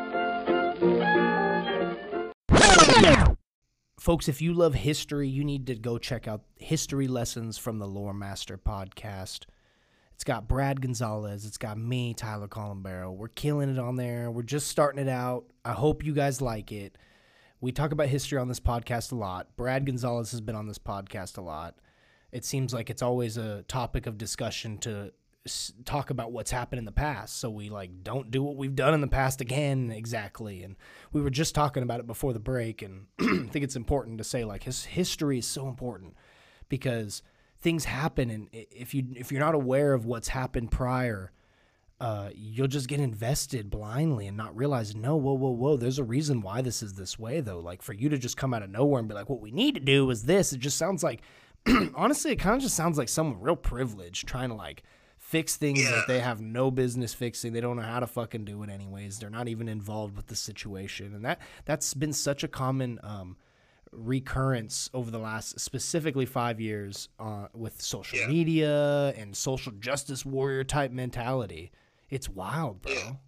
Folks, if you love history, you need to go check out History Lessons from the Lore Master podcast. It's got Brad Gonzalez. It's got me, Tyler Columbaro. We're killing it on there. We're just starting it out. I hope you guys like it. We talk about history on this podcast a lot. Brad Gonzalez has been on this podcast a lot. It seems like it's always a topic of discussion to s- talk about what's happened in the past. So we like don't do what we've done in the past again exactly. And we were just talking about it before the break, and I think it's important to say like his history is so important because things happen, and if you if you're not aware of what's happened prior, uh, you'll just get invested blindly and not realize, no, whoa, whoa, whoa, there's a reason why this is this way, though. Like, for you to just come out of nowhere and be like, what we need to do is this, it just sounds like, honestly, it kind of just sounds like someone real privileged trying to, like, fix things Yeah. that they have no business fixing. They don't know how to fucking do it anyways. They're not even involved with the situation. And that, that's been such a common um, recurrence over the last specifically five years uh, with social Yeah. media and social justice warrior type mentality. It's wild, bro. Yeah.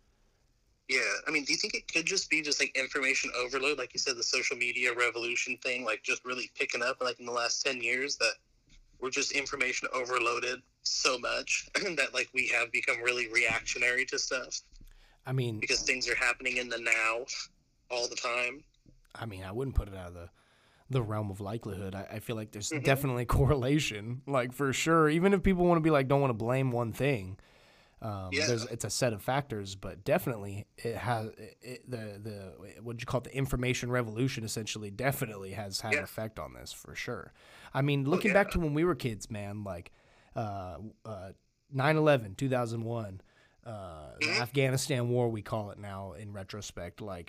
Yeah, I mean, do you think it could just be just like information overload, like you said, the social media revolution thing, like just really picking up like in the last ten years that we're just information overloaded so much that like we have become really reactionary to stuff I mean, because things are happening in the now all the time. I mean, I wouldn't put it out of the the realm of likelihood. I, I feel like there's Mhm. definitely correlation, like for sure. Even if people want to be like, don't want to blame one thing, um, Yeah. there's it's a set of factors, but definitely it has it, it, the the what you call it, the information revolution essentially definitely has had an Yeah. effect on this for sure. I mean, looking yeah. back to when we were kids, man, like uh, uh, nine eleven, two thousand one, uh, the Mhm. Afghanistan war, we call it now in retrospect, like.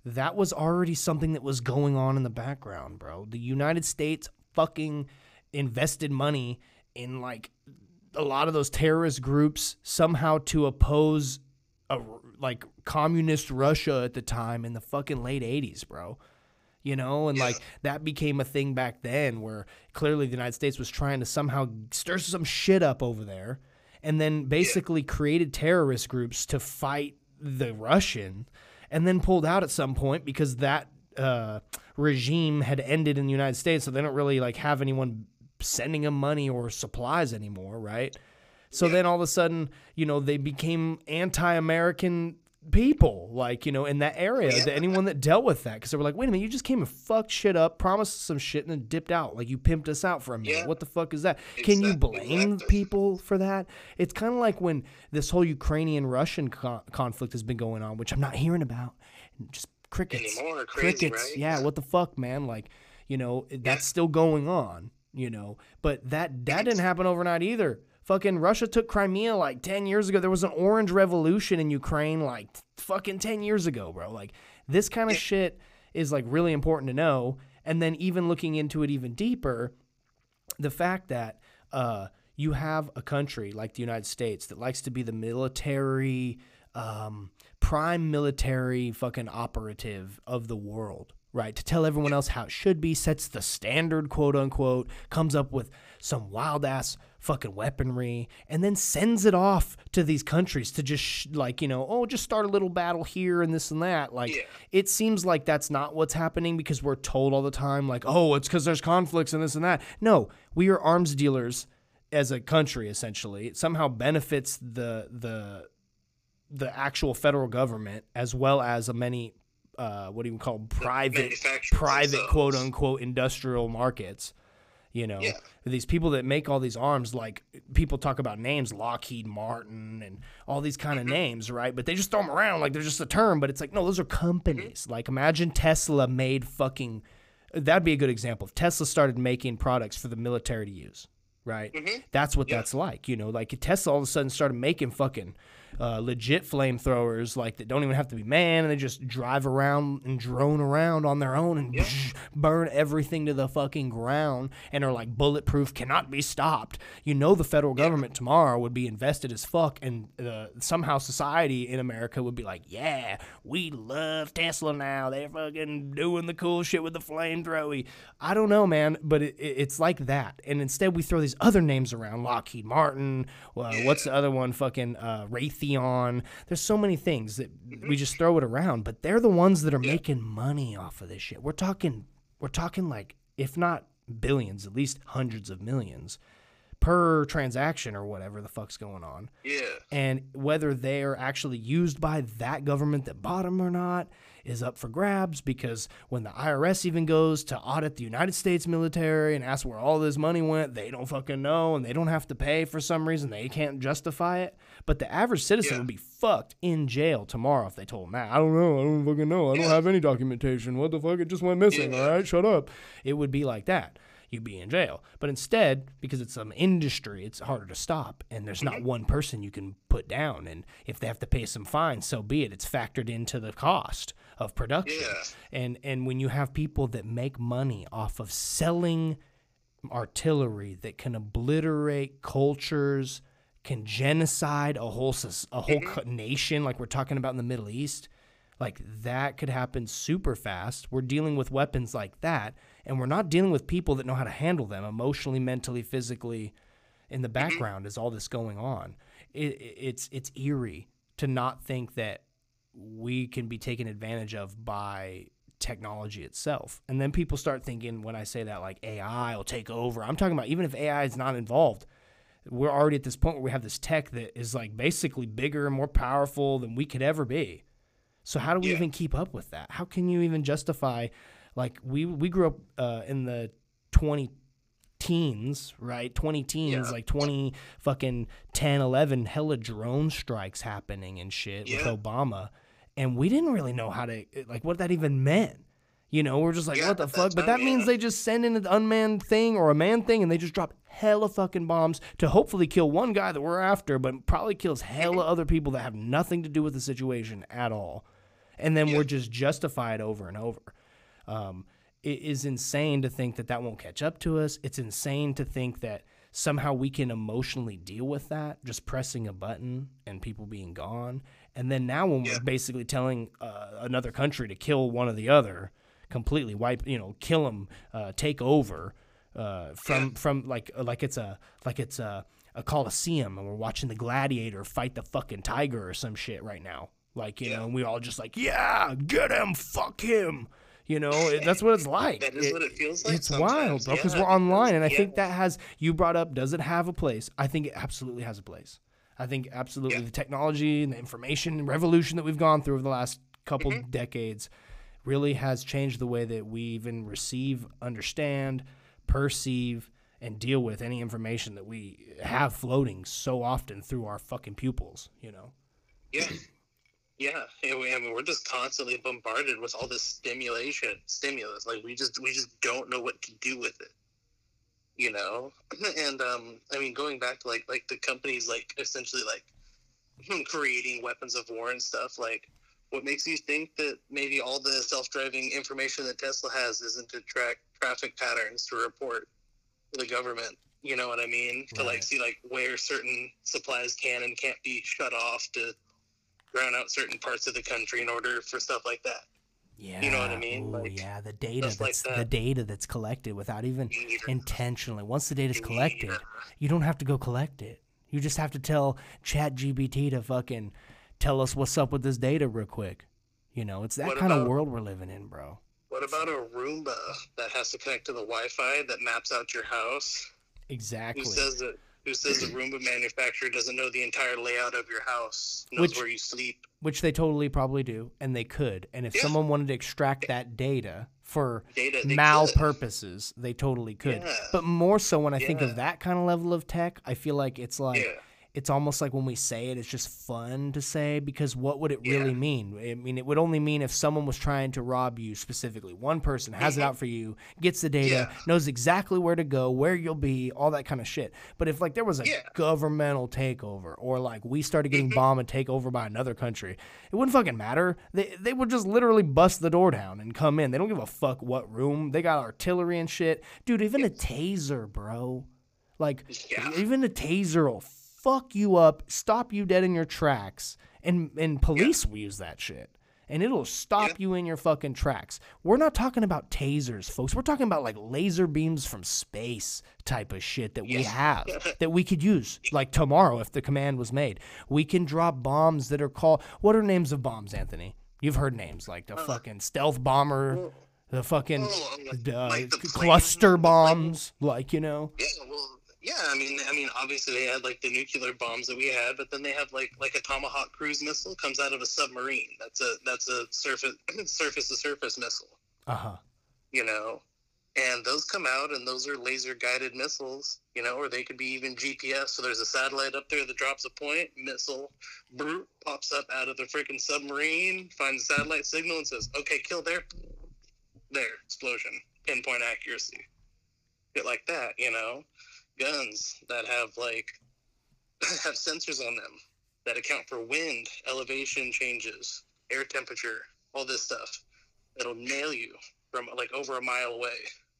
that was already something that was going on in the background, bro. The United States fucking invested money in like a lot of those terrorist groups somehow to oppose a, like communist Russia at the time in the fucking late eighties, bro. You know, and yeah. like that became a thing back then where clearly the United States was trying to somehow stir some shit up over there and then basically yeah. created terrorist groups to fight the Russian and then pulled out at some point because that uh, regime had ended in the United States. So they don't really like have anyone sending them money or supplies anymore, right? So yeah. then all of a sudden, you know, they became anti-American people, like, you know, in that area, yeah. anyone that dealt with that, because they were like, wait a minute, you just came and fucked shit up, promised us some shit, and then dipped out. Like, you pimped us out for a minute. Yeah. What the fuck is that? Exactly. Can you blame exactly. people for that? It's kind of like when this whole Ukrainian-Russian co- conflict has been going on, which I'm not hearing about. Just crickets. Anymore, crazy, crickets. Right? Yeah, what the fuck, man? Like, you know, that's yeah. still going on, you know. But that that didn't happen overnight either. Fucking Russia took Crimea like ten years ago. There was an orange revolution in Ukraine like fucking ten years ago, bro. Like this kind of shit is like really important to know. And then even looking into it even deeper, the fact that uh, you have a country like the United States that likes to be the military, um, prime military fucking operative of the world, right? To tell everyone else how it should be, sets the standard, quote unquote, comes up with some wild ass fucking weaponry, and then sends it off to these countries to just sh- like, you know, oh, just start a little battle here and this and that. Like, yeah. it seems like that's not what's happening because we're told all the time, like, oh, it's because there's conflicts and this and that. No, we are arms dealers as a country, essentially. It somehow benefits the the the actual federal government as well as a many, uh, what do you call them? private, private quote unquote industrial markets. You know, yeah. these people that make all these arms, like people talk about names, Lockheed Martin and all these kind of mm-hmm. names, right? But they just throw them around like they're just a term. But it's like, no, those are companies. Mm-hmm. Like imagine Tesla made fucking, that'd be a good example. If Tesla started making products for the military to use, right? Mm-hmm. That's what yeah. that's like, you know, like Tesla all of a sudden started making fucking uh, legit flamethrowers, like that don't even have to be manned, and they just drive around and drone around on their own and yeah. burn everything to the fucking ground and are like bulletproof, cannot be stopped. You know, the federal government yeah. tomorrow would be invested as fuck, and uh, somehow society in America would be like, yeah, we love Tesla now. They're fucking doing the cool shit with the flamethrower. I don't know, man, but it, it, it's like that. And instead we throw these other names around, Lockheed Martin, uh, yeah. what's the other one, fucking uh, Raytheon. There's so many things that we just throw it around, but they're the ones that are yeah. making money off of this shit. We're talking, we're talking like, if not billions, at least hundreds of millions per transaction or whatever the fuck's going on. Yeah. And whether they're actually used by that government that bought them or not is up for grabs, because when the I R S even goes to audit the United States military and ask where all this money went, they don't fucking know, and they don't have to pay for some reason. They can't justify it. But the average citizen yeah. would be fucked in jail tomorrow if they told them that. I don't know. I don't fucking know. I don't yeah. have any documentation. What the fuck? It just went missing. Yeah. All right, shut up. It would be like that. You'd be in jail. But instead, because it's some industry, it's harder to stop, and there's not one person you can put down. And if they have to pay some fines, so be it. It's factored into the cost of production. Yeah. And and when you have people that make money off of selling artillery that can obliterate cultures, can genocide a whole a whole mm-hmm. nation, like we're talking about in the Middle East, like that could happen super fast. We're dealing with weapons like that, and we're not dealing with people that know how to handle them emotionally, mentally, physically. In the background is all this going on. It, it's it's eerie to not think that we can be taken advantage of by technology itself. And then people start thinking, when I say that, like A I will take over. I'm talking about even if A I is not involved, we're already at this point where we have this tech that is like basically bigger and more powerful than we could ever be. So how do we yeah. even keep up with that? How can you even justify, like we we grew up uh, in the twenty teens, right? twenty teens, yeah. like twenty fucking ten, eleven, hella drone strikes happening and shit yeah. with Obama. And we didn't really know how to, like, what that even meant. You know, we're just like, yeah, what the fuck? But that yeah. means they just send in an unmanned thing or a manned thing, and they just drop hella fucking bombs to hopefully kill one guy that we're after, but probably kills hella other people that have nothing to do with the situation at all. and then Yeah. we're just justify it over and over. Um, it is insane to think that that won't catch up to us. It's insane to think that somehow we can emotionally deal with that, just pressing a button and people being gone. And then now when Yeah. we're basically telling uh, another country to kill one or the other, completely wipe, you know, kill them, uh, take over uh, from Yeah. from like like it's a like it's a, a Coliseum, and we're watching the gladiator fight the fucking tiger or some shit right now. Like, you Yeah. know, and we're all just like, yeah, get him, fuck him. You know, it, that's what it's like. That is what it feels like It's sometimes, wild, bro, because yeah, we're online, and I yeah. think that has, you brought up, does it have a place? I think it absolutely has a place. I think absolutely Yeah. the technology and the information revolution that we've gone through over the last couple Mm-hmm. decades really has changed the way that we even receive, understand, perceive, and deal with any information that we have floating so often through our fucking pupils, you know? Yeah. Yeah. Yeah, we- I mean, we're just constantly bombarded with all this stimulation, stimulus. Like we just, we just don't know what to do with it. You know? And, um, I mean, going back to like, like the companies, like essentially like creating weapons of war and stuff, like what makes you think that maybe all the self-driving information that Tesla has isn't to track traffic patterns to report to the government? You know what I mean? To like Right. see like where certain supplies can and can't be shut off to drown out certain parts of the country in order for stuff like that. Yeah. You know what I mean? Ooh, Like, yeah, the data stuff like that's that. the data that's collected without even Yeah. intentionally. Once the data's collected, Yeah. you don't have to go collect it. You just have to tell ChatGPT to fucking tell us what's up with this data real quick. You know, it's that What kind of about- world we're living in, bro. What about a Roomba that has to connect to the Wi-Fi that maps out your house? Exactly. Who says that? Who says the Roomba manufacturer doesn't know the entire layout of your house, knows Which- where you sleep? Which they totally probably do, and they could. And if Yeah. someone wanted to extract that data for Data, they mal could. purposes, they totally could. Yeah. But more so when I think Yeah. of that kind of level of tech, I feel like it's like Yeah. it's almost like when we say it, it's just fun to say, because what would it really Yeah. mean? I mean, it would only mean if someone was trying to rob you specifically. One person has it out for you, gets the data, Yeah. knows exactly where to go, where you'll be, all that kind of shit. But if like there was a Yeah. governmental takeover, or like we started getting Mm-hmm. bombed and take over by another country, it wouldn't fucking matter. They they would just literally bust the door down and come in. They don't give a fuck what room. They got artillery and shit. Dude, even a taser, bro. Like, Yeah. even a taser will fuck you up, stop you dead in your tracks, and and police will use that shit, and it'll stop Yeah. you in your fucking tracks. We're not talking about tasers, folks. We're talking about like laser beams from space type of shit that we Yeah. have, that we could use like tomorrow if the command was made. We can drop bombs that are called, what are names of bombs, Anthony? You've heard names like the fucking stealth bomber, the fucking Oh, like- uh, like the plane- cluster the plane- bombs, like, you know. Yeah, well, yeah. I mean, I mean, obviously they had like the nuclear bombs that we had, but then they have like like a Tomahawk cruise missile comes out of a submarine. That's a that's a surface surface to surface missile. Uh huh. You know, and those come out, and those are laser guided missiles. You know, or they could be even G P S. So there's a satellite up there that drops a point, missile brr, pops up out of the freaking submarine, finds the satellite signal, and says, "Okay, kill there." There, explosion, pinpoint accuracy, shit like that. You know. Guns that have like have sensors on them that account for wind, elevation changes, air temperature, all this stuff. That'll nail you from like over a mile away.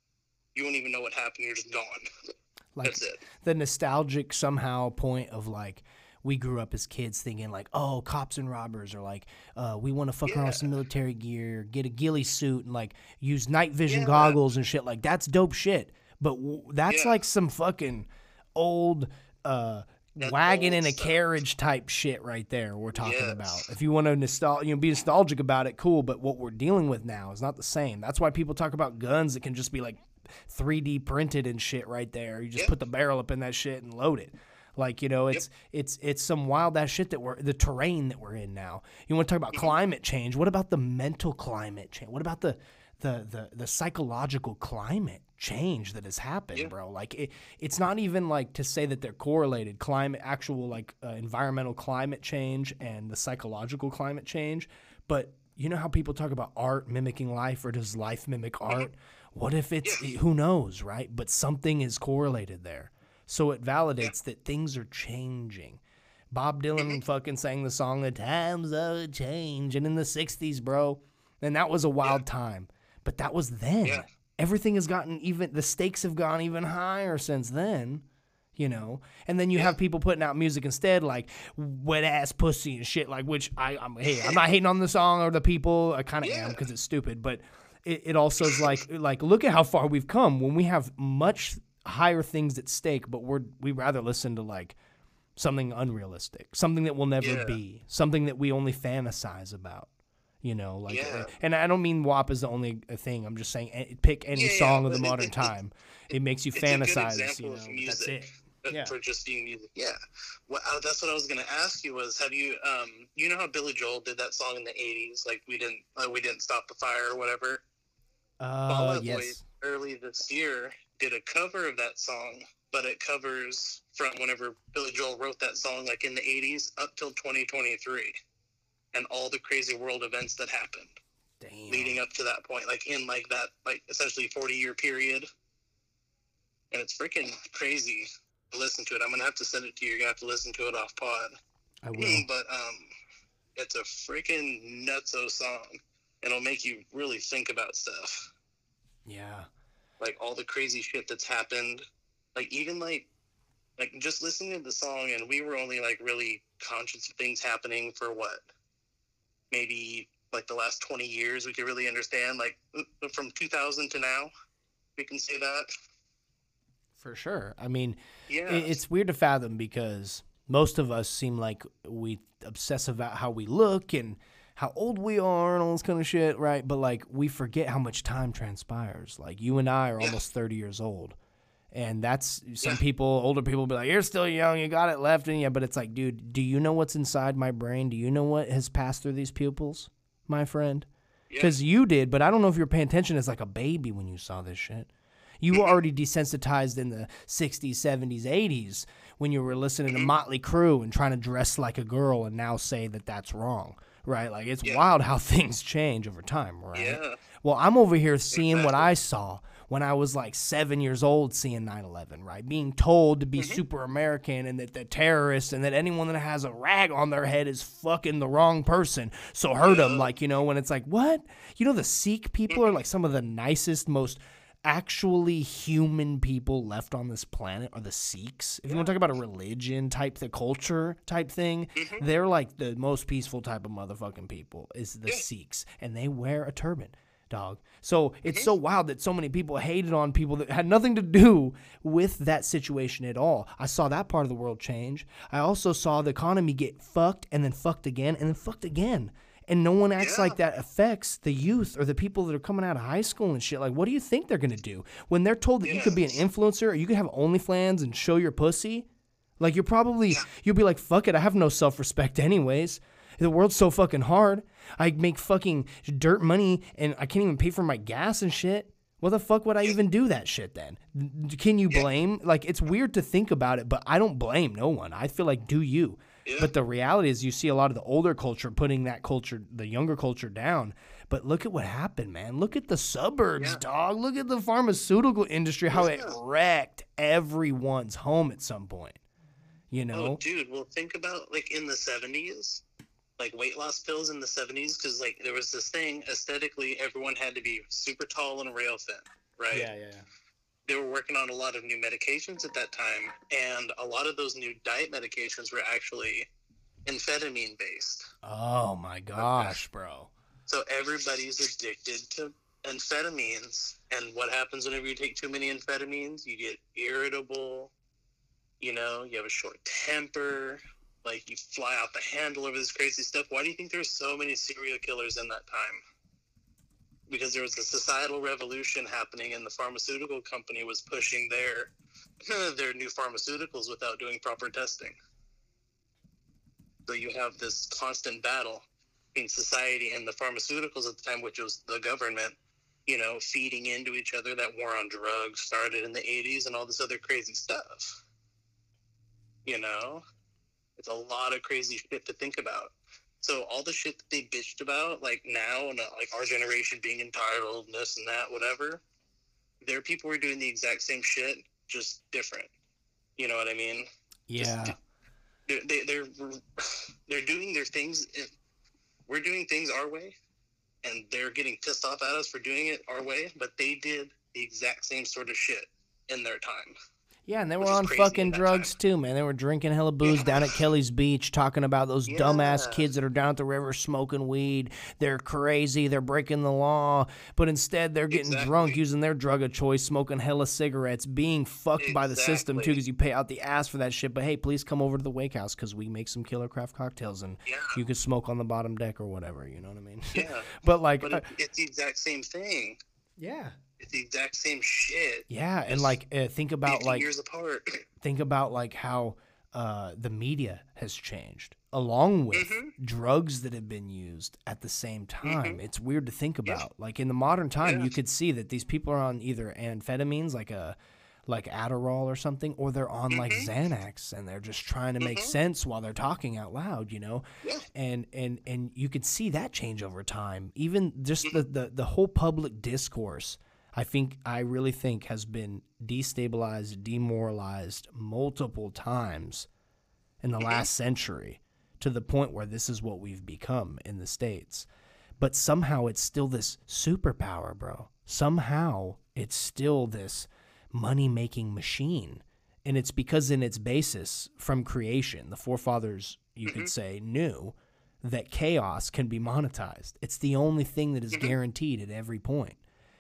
You won't even know what happened. You're just gone. Like That's it. the nostalgic somehow point of like, we grew up as kids thinking like, oh, cops and robbers, or like, uh, we want to fuck around with some military gear, get a ghillie suit, and like use night vision Yeah. goggles and shit. Like, that's dope shit. But w- that's Yeah. like some fucking old uh, That's wagon old and a stuff. carriage type shit right there we're talking Yes. about. If you want to nostal- you know, be nostalgic about it, cool. But what we're dealing with now is not the same. That's why people talk about guns that can just be like three D printed and shit right there. You just Yeah. put the barrel up in that shit and load it. Like, you know, it's it's it's some wild ass shit that we're the terrain that we're in now. You want to talk about climate change? What about the mental climate change? What about the the the, the psychological climate change that has happened, Yeah. bro? Like, it, it's not even like to say that they're correlated. Climate, actual like uh, environmental climate change and the psychological climate change. But you know how people talk about art mimicking life, or does life mimic art? What if it's, who knows, right? But something is correlated there. So it validates that things are changing. Bob Dylan fucking sang the song "The Times of Change," and in the sixties, bro, and that was a wild Yeah. time. But that was then. Yeah. Everything has gotten even. The stakes have gone even higher since then. You know, and then you Yeah. have people putting out music instead, like wet ass pussy and shit. Like, which I, I'm hey, I'm not hating on the song or the people. I kind of Yeah. am because it's stupid, but it, it also is like like look at how far we've come when we have much higher things at stake, but we're we rather listen to like something unrealistic, something that will never Yeah. be, something that we only fantasize about. You know, like, Yeah. and I don't mean W A P is the only thing. I'm just saying, eh, pick any Yeah, yeah, song of but the it- modern it- time. It makes you It's a good fantasize. example You know, of but that's music. it. uh, Yeah. For just being music. Yeah. Well, uh, that's what I was going to ask you was, have you, um, you know how Billy Joel did that song in the eighties? Like, we didn't, uh, we didn't stop the fire or whatever. Fall Uh, Out Boy yes. early this year did a cover of that song, but it covers from whenever Billy Joel wrote that song, like in the eighties up till twenty twenty-three, and all the crazy world events that happened Damn. leading up to that point, like in like that, like essentially forty year period. And it's freaking crazy to listen to it. I'm gonna have to send it to you. You're gonna have to listen to it off pod. I will. But um, it's a freaking nutso song. It'll make you really think about stuff, Yeah. like all the crazy shit that's happened. Like even like, like just listening to the song, and we were only like really conscious of things happening for what, maybe like the last twenty years. We could really understand, like from two thousand to now, we can say that. For sure. I mean, Yeah. it, it's weird to fathom because most of us seem like we obsess about how we look and how old we are and all this kind of shit, right? But like we forget how much time transpires. Like you and I are Yeah. almost thirty years old. And that's some Yeah. people, older people be like, you're still young, you got it left in you. But it's like, dude, do you know what's inside my brain? Do you know what has passed through these pupils, my friend? Yeah. Because you did, but I don't know if you're paying attention as like a baby when you saw this shit. You were already desensitized in the sixties, seventies, eighties when you were listening to Motley Crue and trying to dress like a girl and now say that that's wrong, right? Like, it's Yeah. wild how things change over time, right? Yeah. Well, I'm over here seeing what Exactly. I saw when I was like seven years old seeing nine eleven, right? Being told to be Mm-hmm. super American and that the terrorists and that anyone that has a rag on their head is fucking the wrong person. So hurt them, Yeah. like, you know, when it's like, what? You know, the Sikh people are like some of the nicest, most actually human people left on this planet are the Sikhs. If you want to talk about a religion type, the culture type thing, Mm-hmm. they're like the most peaceful type of motherfucking people is the Yeah. Sikhs. And they wear a turban, dog. So it's Mm-hmm. so wild that so many people hated on people that had nothing to do with that situation at all. I saw that part of the world change. I also saw the economy get fucked and then fucked again and then fucked again. And no one acts Yeah. like that affects the youth or the people that are coming out of high school and shit. Like, what do you think they're going to do? When they're told that you could be an Yes. influencer or you could have OnlyFans and show your pussy, like, you're probably, you'll be like, fuck it, I have no self-respect anyways. The world's so fucking hard. I make fucking dirt money and I can't even pay for my gas and shit. What the fuck would I even do that shit then? Can you blame? Like, it's weird to think about it, but I don't blame no one. I feel like, do you? Yeah. But the reality is you see a lot of the older culture putting that culture, the younger culture down. But look at what happened, man. Look at the suburbs, Yeah. dog. Look at the pharmaceutical industry, how it Yeah. wrecked everyone's home at some point. You Oh, know? dude, well, think about like in the seventies, like weight loss pills in the seventies, because like there was this thing aesthetically, everyone had to be super tall and rail thin, right? yeah, yeah. They were working on a lot of new medications at that time, and a lot of those new diet medications were actually amphetamine based. Oh my gosh, bro. So everybody's addicted to amphetamines. And what happens whenever you take too many amphetamines? You get irritable, you know, you have a short temper, like you fly off the handle over this crazy stuff. Why do you think there's so many serial killers in that time? Because there was a societal revolution happening, and the pharmaceutical company was pushing their their new pharmaceuticals without doing proper testing. So you have this constant battle between society and the pharmaceuticals at the time, which was the government, you know, feeding into each other. That war on drugs started in the eighties and all this other crazy stuff. You know, it's a lot of crazy shit to think about. So all the shit that they bitched about, like now, and uh, like our generation being entitled, and this and that, whatever, there are people who are doing the exact same shit, just different. You know what I mean? Yeah. Just, they're they, they're they're doing their things. We're doing things our way, and they're getting pissed off at us for doing it our way. But they did the exact same sort of shit in their time. Yeah, and they were on fucking drugs too, man. They were drinking hella booze yeah. down at Kelly's Beach, talking about those yeah. dumbass kids that are down at the river smoking weed. They're crazy. They're breaking the law. But instead, they're getting exactly. drunk, using their drug of choice, smoking hella cigarettes, being fucked exactly. by the system too, because you pay out the ass for that shit. But hey, please come over to the Wake House because we make some killer craft cocktails and yeah. you can smoke on the bottom deck or whatever. You know what I mean? Yeah. but like, but uh, it's the exact same thing. Yeah. It's the exact same shit. Yeah, and like uh, think about like years apart. Think about like how uh, the media has changed, along with mm-hmm. drugs that have been used at the same time. Mm-hmm. It's weird to think about. Yeah. Like in the modern time, yeah. you could see that these people are on either amphetamines, like a like Adderall or something, or they're on mm-hmm. like Xanax, and they're just trying to make mm-hmm. sense while they're talking out loud, you know. Yeah. And and and you could see that change over time. Even just mm-hmm. the, the the whole public discourse. I think, I really think has been destabilized, demoralized multiple times in the mm-hmm. last century to the point where this is what we've become in the States. But somehow it's still this superpower, bro. Somehow it's still this money-making machine. And it's because in its basis from creation, the forefathers, you mm-hmm. could say, knew that chaos can be monetized. It's the only thing that is mm-hmm. guaranteed at every point.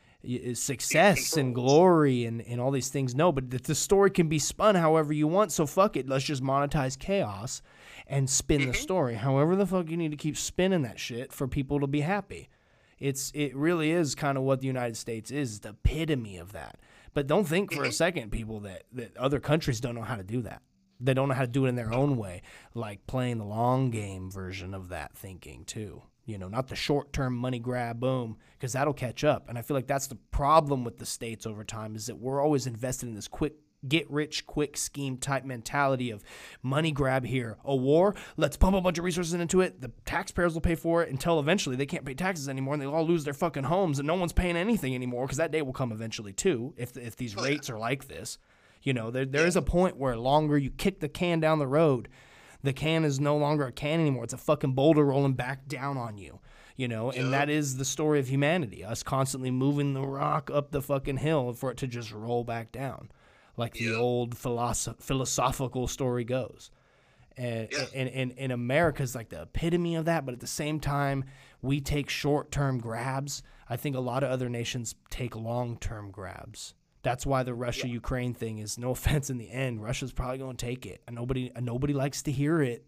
Success and glory and, and all these things. No, but the story can be spun however you want, so fuck it. Let's just monetize chaos and spin mm-hmm. the story. However the fuck you need to keep spinning that shit for people to be happy. It's It really is kind of what the United States is, the epitome of that. But don't think for mm-hmm. a second, people, that, that other countries don't know how to do that. They don't know how to do it in their own way, like playing the long game version of that thinking too. You know, not the short-term money grab, boom, because that'll catch up. And I feel like that's the problem with the States over time is that we're always invested in this quick, get-rich-quick scheme type mentality of money grab here. A war, let's pump a bunch of resources into it. The taxpayers will pay for it until eventually they can't pay taxes anymore and they'll all lose their fucking homes and no one's paying anything anymore because that day will come eventually too if if these oh, rates yeah. are like this. You know, there there yeah. is a point where longer you kick the can down the road, the can is no longer a can anymore. It's a fucking boulder rolling back down on you, you know, and yeah. that is the story of humanity, us constantly moving the rock up the fucking hill for it to just roll back down, like the yeah. old philosoph- philosophical story goes. And, yeah. and, and, and America's like the epitome of that, but at the same time, we take short-term grabs. I think a lot of other nations take long-term grabs. That's why the Russia-Ukraine thing is, no offense in the end, Russia's probably going to take it. And nobody nobody likes to hear it,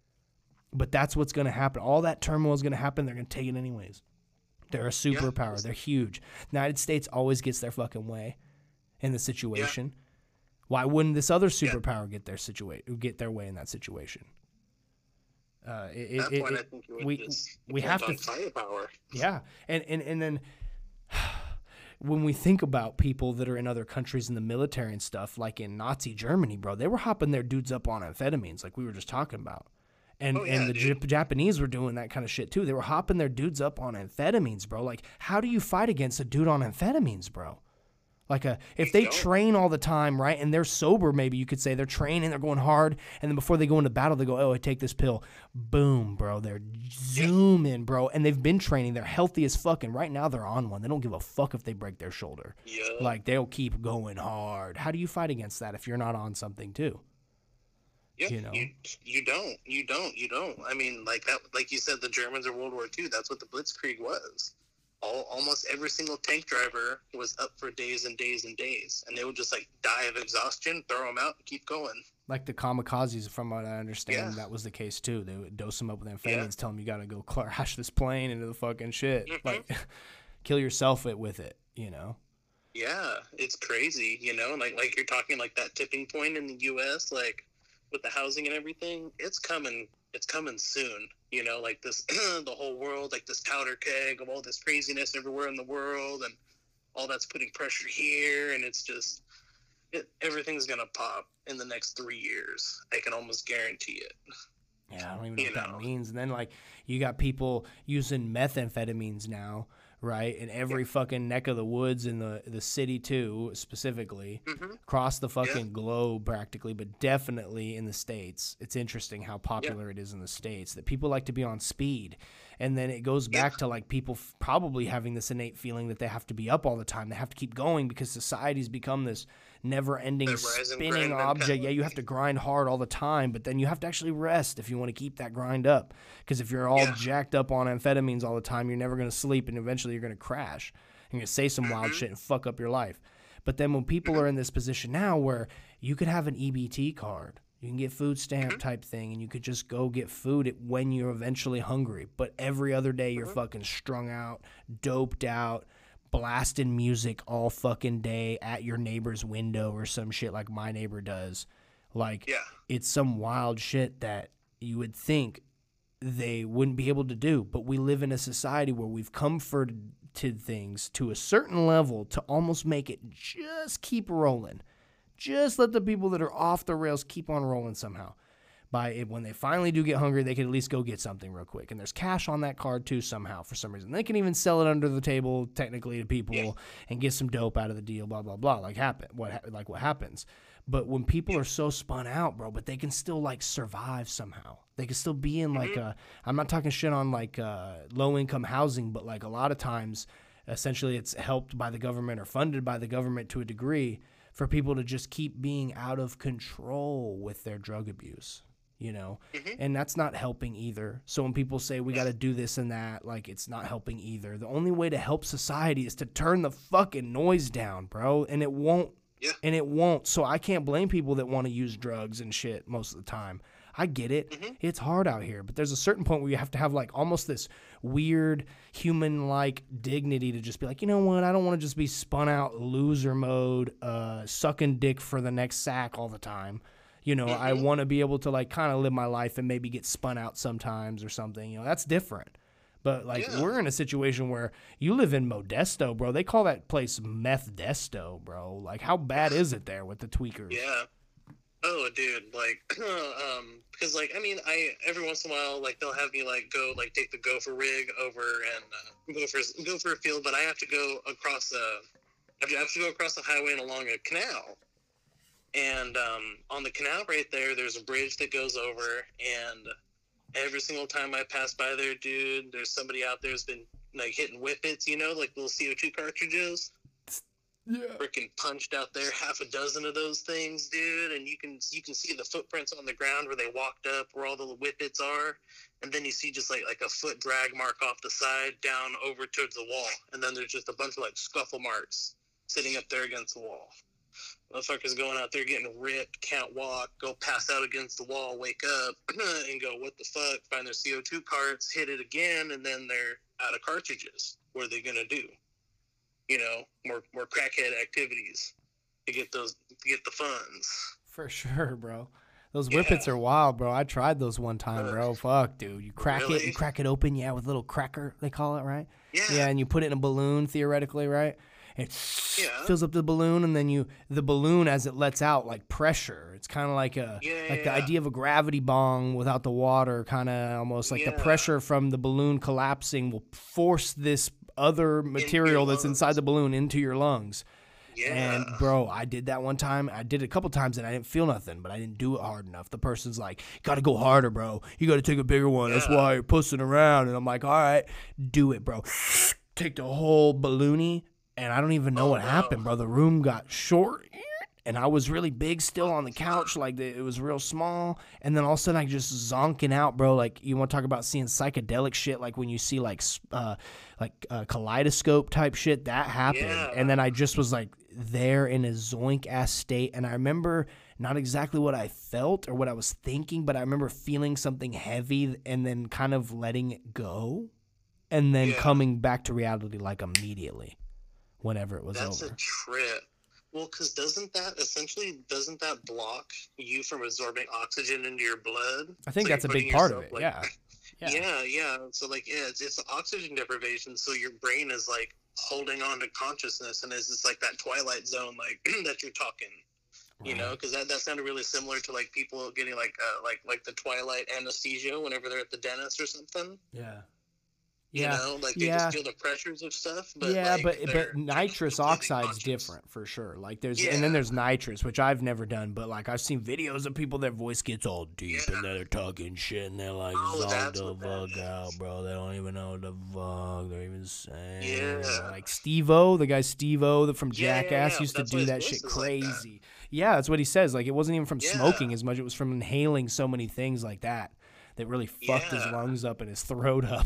but that's what's going to happen. All that turmoil is going to happen. They're going to take it anyways. They're a superpower. Yeah. They're huge. The United States always gets their fucking way in the situation. Yeah. Why wouldn't this other superpower yeah. get their situa- get their way in that situation? Uh, it, At that it, point, it, I think you would we just we have to firepower. Yeah, and and and then. When we think about people that are in other countries in the military and stuff, like in Nazi Germany, bro, they were hopping their dudes up on amphetamines, like we were just talking about. And oh, yeah, and the J- Japanese were doing that kind of shit, too. They were hopping their dudes up on amphetamines, bro. Like, how do you fight against a dude on amphetamines, bro? Like, a, if they train all the time, right, and they're sober, maybe you could say they're training, they're going hard, and then before they go into battle, they go, oh, I take this pill. Boom, bro. They're zooming, bro. And they've been training. They're healthy as fuck, and right now they're on one. They don't give a fuck if they break their shoulder. Yeah. Like, they'll keep going hard. How do you fight against that if you're not on something, too? Yeah, you know? you, you don't. You don't. You don't. I mean, like that. Like you said, the Germans in World War Two, that's what the Blitzkrieg was. All, almost every single tank driver was up for days and days and days, and they would just like die of exhaustion, throw them out, and keep going. Like the kamikazes, from what I understand, yeah. that was the case too. They would dose them up with amphetamines, yeah. tell them you got to go crash this plane into the fucking shit, mm-hmm. like kill yourself it with it, you know? Yeah, it's crazy, you know. Like like you're talking like that tipping point in the U S, like with the housing and everything. It's coming. It's coming soon. You know, like this, the whole world, like this powder keg of all this craziness everywhere in the world, and all that's putting pressure here, and it's just, it, everything's gonna pop in the next three years. I can almost guarantee it. Yeah, I don't even know you what know? that means. And then, like, you got people using methamphetamines now, right? In every Yeah. fucking neck of the woods in the the city too, specifically, Mm-hmm. across the fucking Yeah. globe practically, but definitely in the States. It's interesting how popular Yeah. it is in the States that people like to be on speed. And then it goes Yeah. back to like people f- probably having this innate feeling that they have to be up all the time. They have to keep going because society's become this never-ending That rise and spinning grind object. Yeah, you have mentality. to grind hard all the time, but then you have to actually rest if you want to keep that grind up. Because if you're all Yeah. jacked up on amphetamines all the time, you're never going to sleep, and eventually you're going to crash. You're going to say some wild Mm-hmm. shit and fuck up your life. But then when people are in this position now where you could have an E B T card, you can get food stamp type thing, and you could just go get food at when you're eventually hungry. But every other day you're fucking strung out, doped out, blasting music all fucking day at your neighbor's window or some shit like my neighbor does. Like, Yeah. it's some wild shit that you would think they wouldn't be able to do. But we live in a society where we've comforted things to a certain level to almost make it just keep rolling. Just let the people that are off the rails keep on rolling somehow. By it, when they finally do get hungry, they can at least go get something real quick. And there's cash on that card too somehow for some reason. They can even sell it under the table technically to people Yeah. and get some dope out of the deal. Blah blah blah. Like happen what ha- like what happens. But when people are so spun out, bro, but they can still like survive somehow. They can still be in like a. I'm not talking shit on like uh, low income housing, but like a lot of times, essentially, it's helped by the government or funded by the government to a degree for people to just keep being out of control with their drug abuse, you know? Mhm. And that's not helping either. So when people say we got to do this and that, like it's not helping either. The only way to help society is to turn the fucking noise down, bro. And it won't. Yeah. And it won't. So I can't blame people that want to use drugs and shit most of the time. I get it. Mhm. It's hard out here, but there's a certain point where you have to have like almost this weird human-like dignity to just be like, you know what? I don't want to just be spun out loser mode, uh, sucking dick for the next sack all the time. You know, I Mhm. want to be able to like kind of live my life and maybe get spun out sometimes or something. You know, that's different. But like Yeah. we're in a situation where you live in Modesto, bro. They call that place Meth Desto, bro. Like how bad is it there with the tweakers? Yeah. Oh, dude, like, um, because like, I mean, I every once in a while, like, they'll have me like go like take the gopher rig over and uh, go for go for a field, but I have to go across a, I have to go across the highway and along a canal, and um, on the canal right there, there's a bridge that goes over, and every single time I pass by there, dude, there's somebody out there who's been like hitting whippets, you know, like little C O two cartridges. Yeah. Freaking punched out there half a dozen of those things, dude, and you can you can see the footprints on the ground where they walked up, where all the whippets are, and then you see just like like a foot drag mark off the side down over towards the wall, and then there's just a bunch of like scuffle marks sitting up there against the wall. Motherfuckers going out there getting ripped, can't walk, go pass out against the wall, wake up, and go, what the fuck? Find their C O two carts, hit it again, and then they're out of cartridges. What are they gonna do? You know, more more crackhead activities to get those to get the funds. For sure, bro. Those Yeah. whippets are wild, bro. I tried those one time, Uh, bro. Fuck, dude. You crack it, you really? crack it open, yeah, with a little cracker, they call it, right? Yeah. Yeah, and you put it in a balloon, theoretically, right? It Yeah. fills up the balloon, and then you the balloon as it lets out like pressure. It's kind of like a Yeah, like the yeah. idea of a gravity bong without the water, kind of almost like the Yeah. pressure from the balloon collapsing will force this other material that's inside lungs. the balloon into your lungs. Yeah. And bro, I did that one time. I did it a couple times and I didn't feel nothing, but I didn't do it hard enough. The person's like, "Gotta go harder, bro. You gotta take a bigger one. That's Yeah. why you're pussing around." And I'm like, "All right, do it, bro." Take the whole balloony, and I don't even know Oh, what no. happened, bro. The room got short, and I was really big still on the couch, like the, it was real small. And then all of a sudden, I just zonking out, bro. Like you want to talk about seeing psychedelic shit, like when you see like s- uh, like uh, kaleidoscope type shit. That happened, Yeah. and then I just was like there in a zoink ass state. And I remember not exactly what I felt or what I was thinking, but I remember feeling something heavy and then kind of letting it go, and then Yeah. coming back to reality like immediately, whenever it was That's over. a trip. Well, because doesn't that essentially doesn't that block you from absorbing oxygen into your blood? I think So that's a you're big putting part of yourself, it. like- Yeah. Yeah, yeah. So like, yeah, it's, it's oxygen deprivation. So your brain is like holding on to consciousness, and it's just like that twilight zone, like that you're talking. You know, because that, that sounded really similar to like people getting like uh, like like the twilight anesthesia whenever they're at the dentist or something. Yeah. You Yeah, know, like they yeah. just feel the pressures of stuff. But Yeah, like, but they're but nitrous completely oxide's conscious. different for sure. Like there's Yeah. and then there's nitrous, which I've never done, but like I've seen videos of people their voice gets all deep Yeah. and then they're talking shit and they're like Oh, zoned that's the what that fuck is. out, bro. They don't even know what the fuck they're even saying. Yeah. Like Steve-O, the guy Steve-O that from Yeah, yeah, Jackass yeah. used to That's why do his that voice shit is like that. crazy. Yeah, that's what he says. Like it wasn't even from Yeah. smoking as much, it was from inhaling so many things like that that really fucked his Yeah. lungs up and his throat up.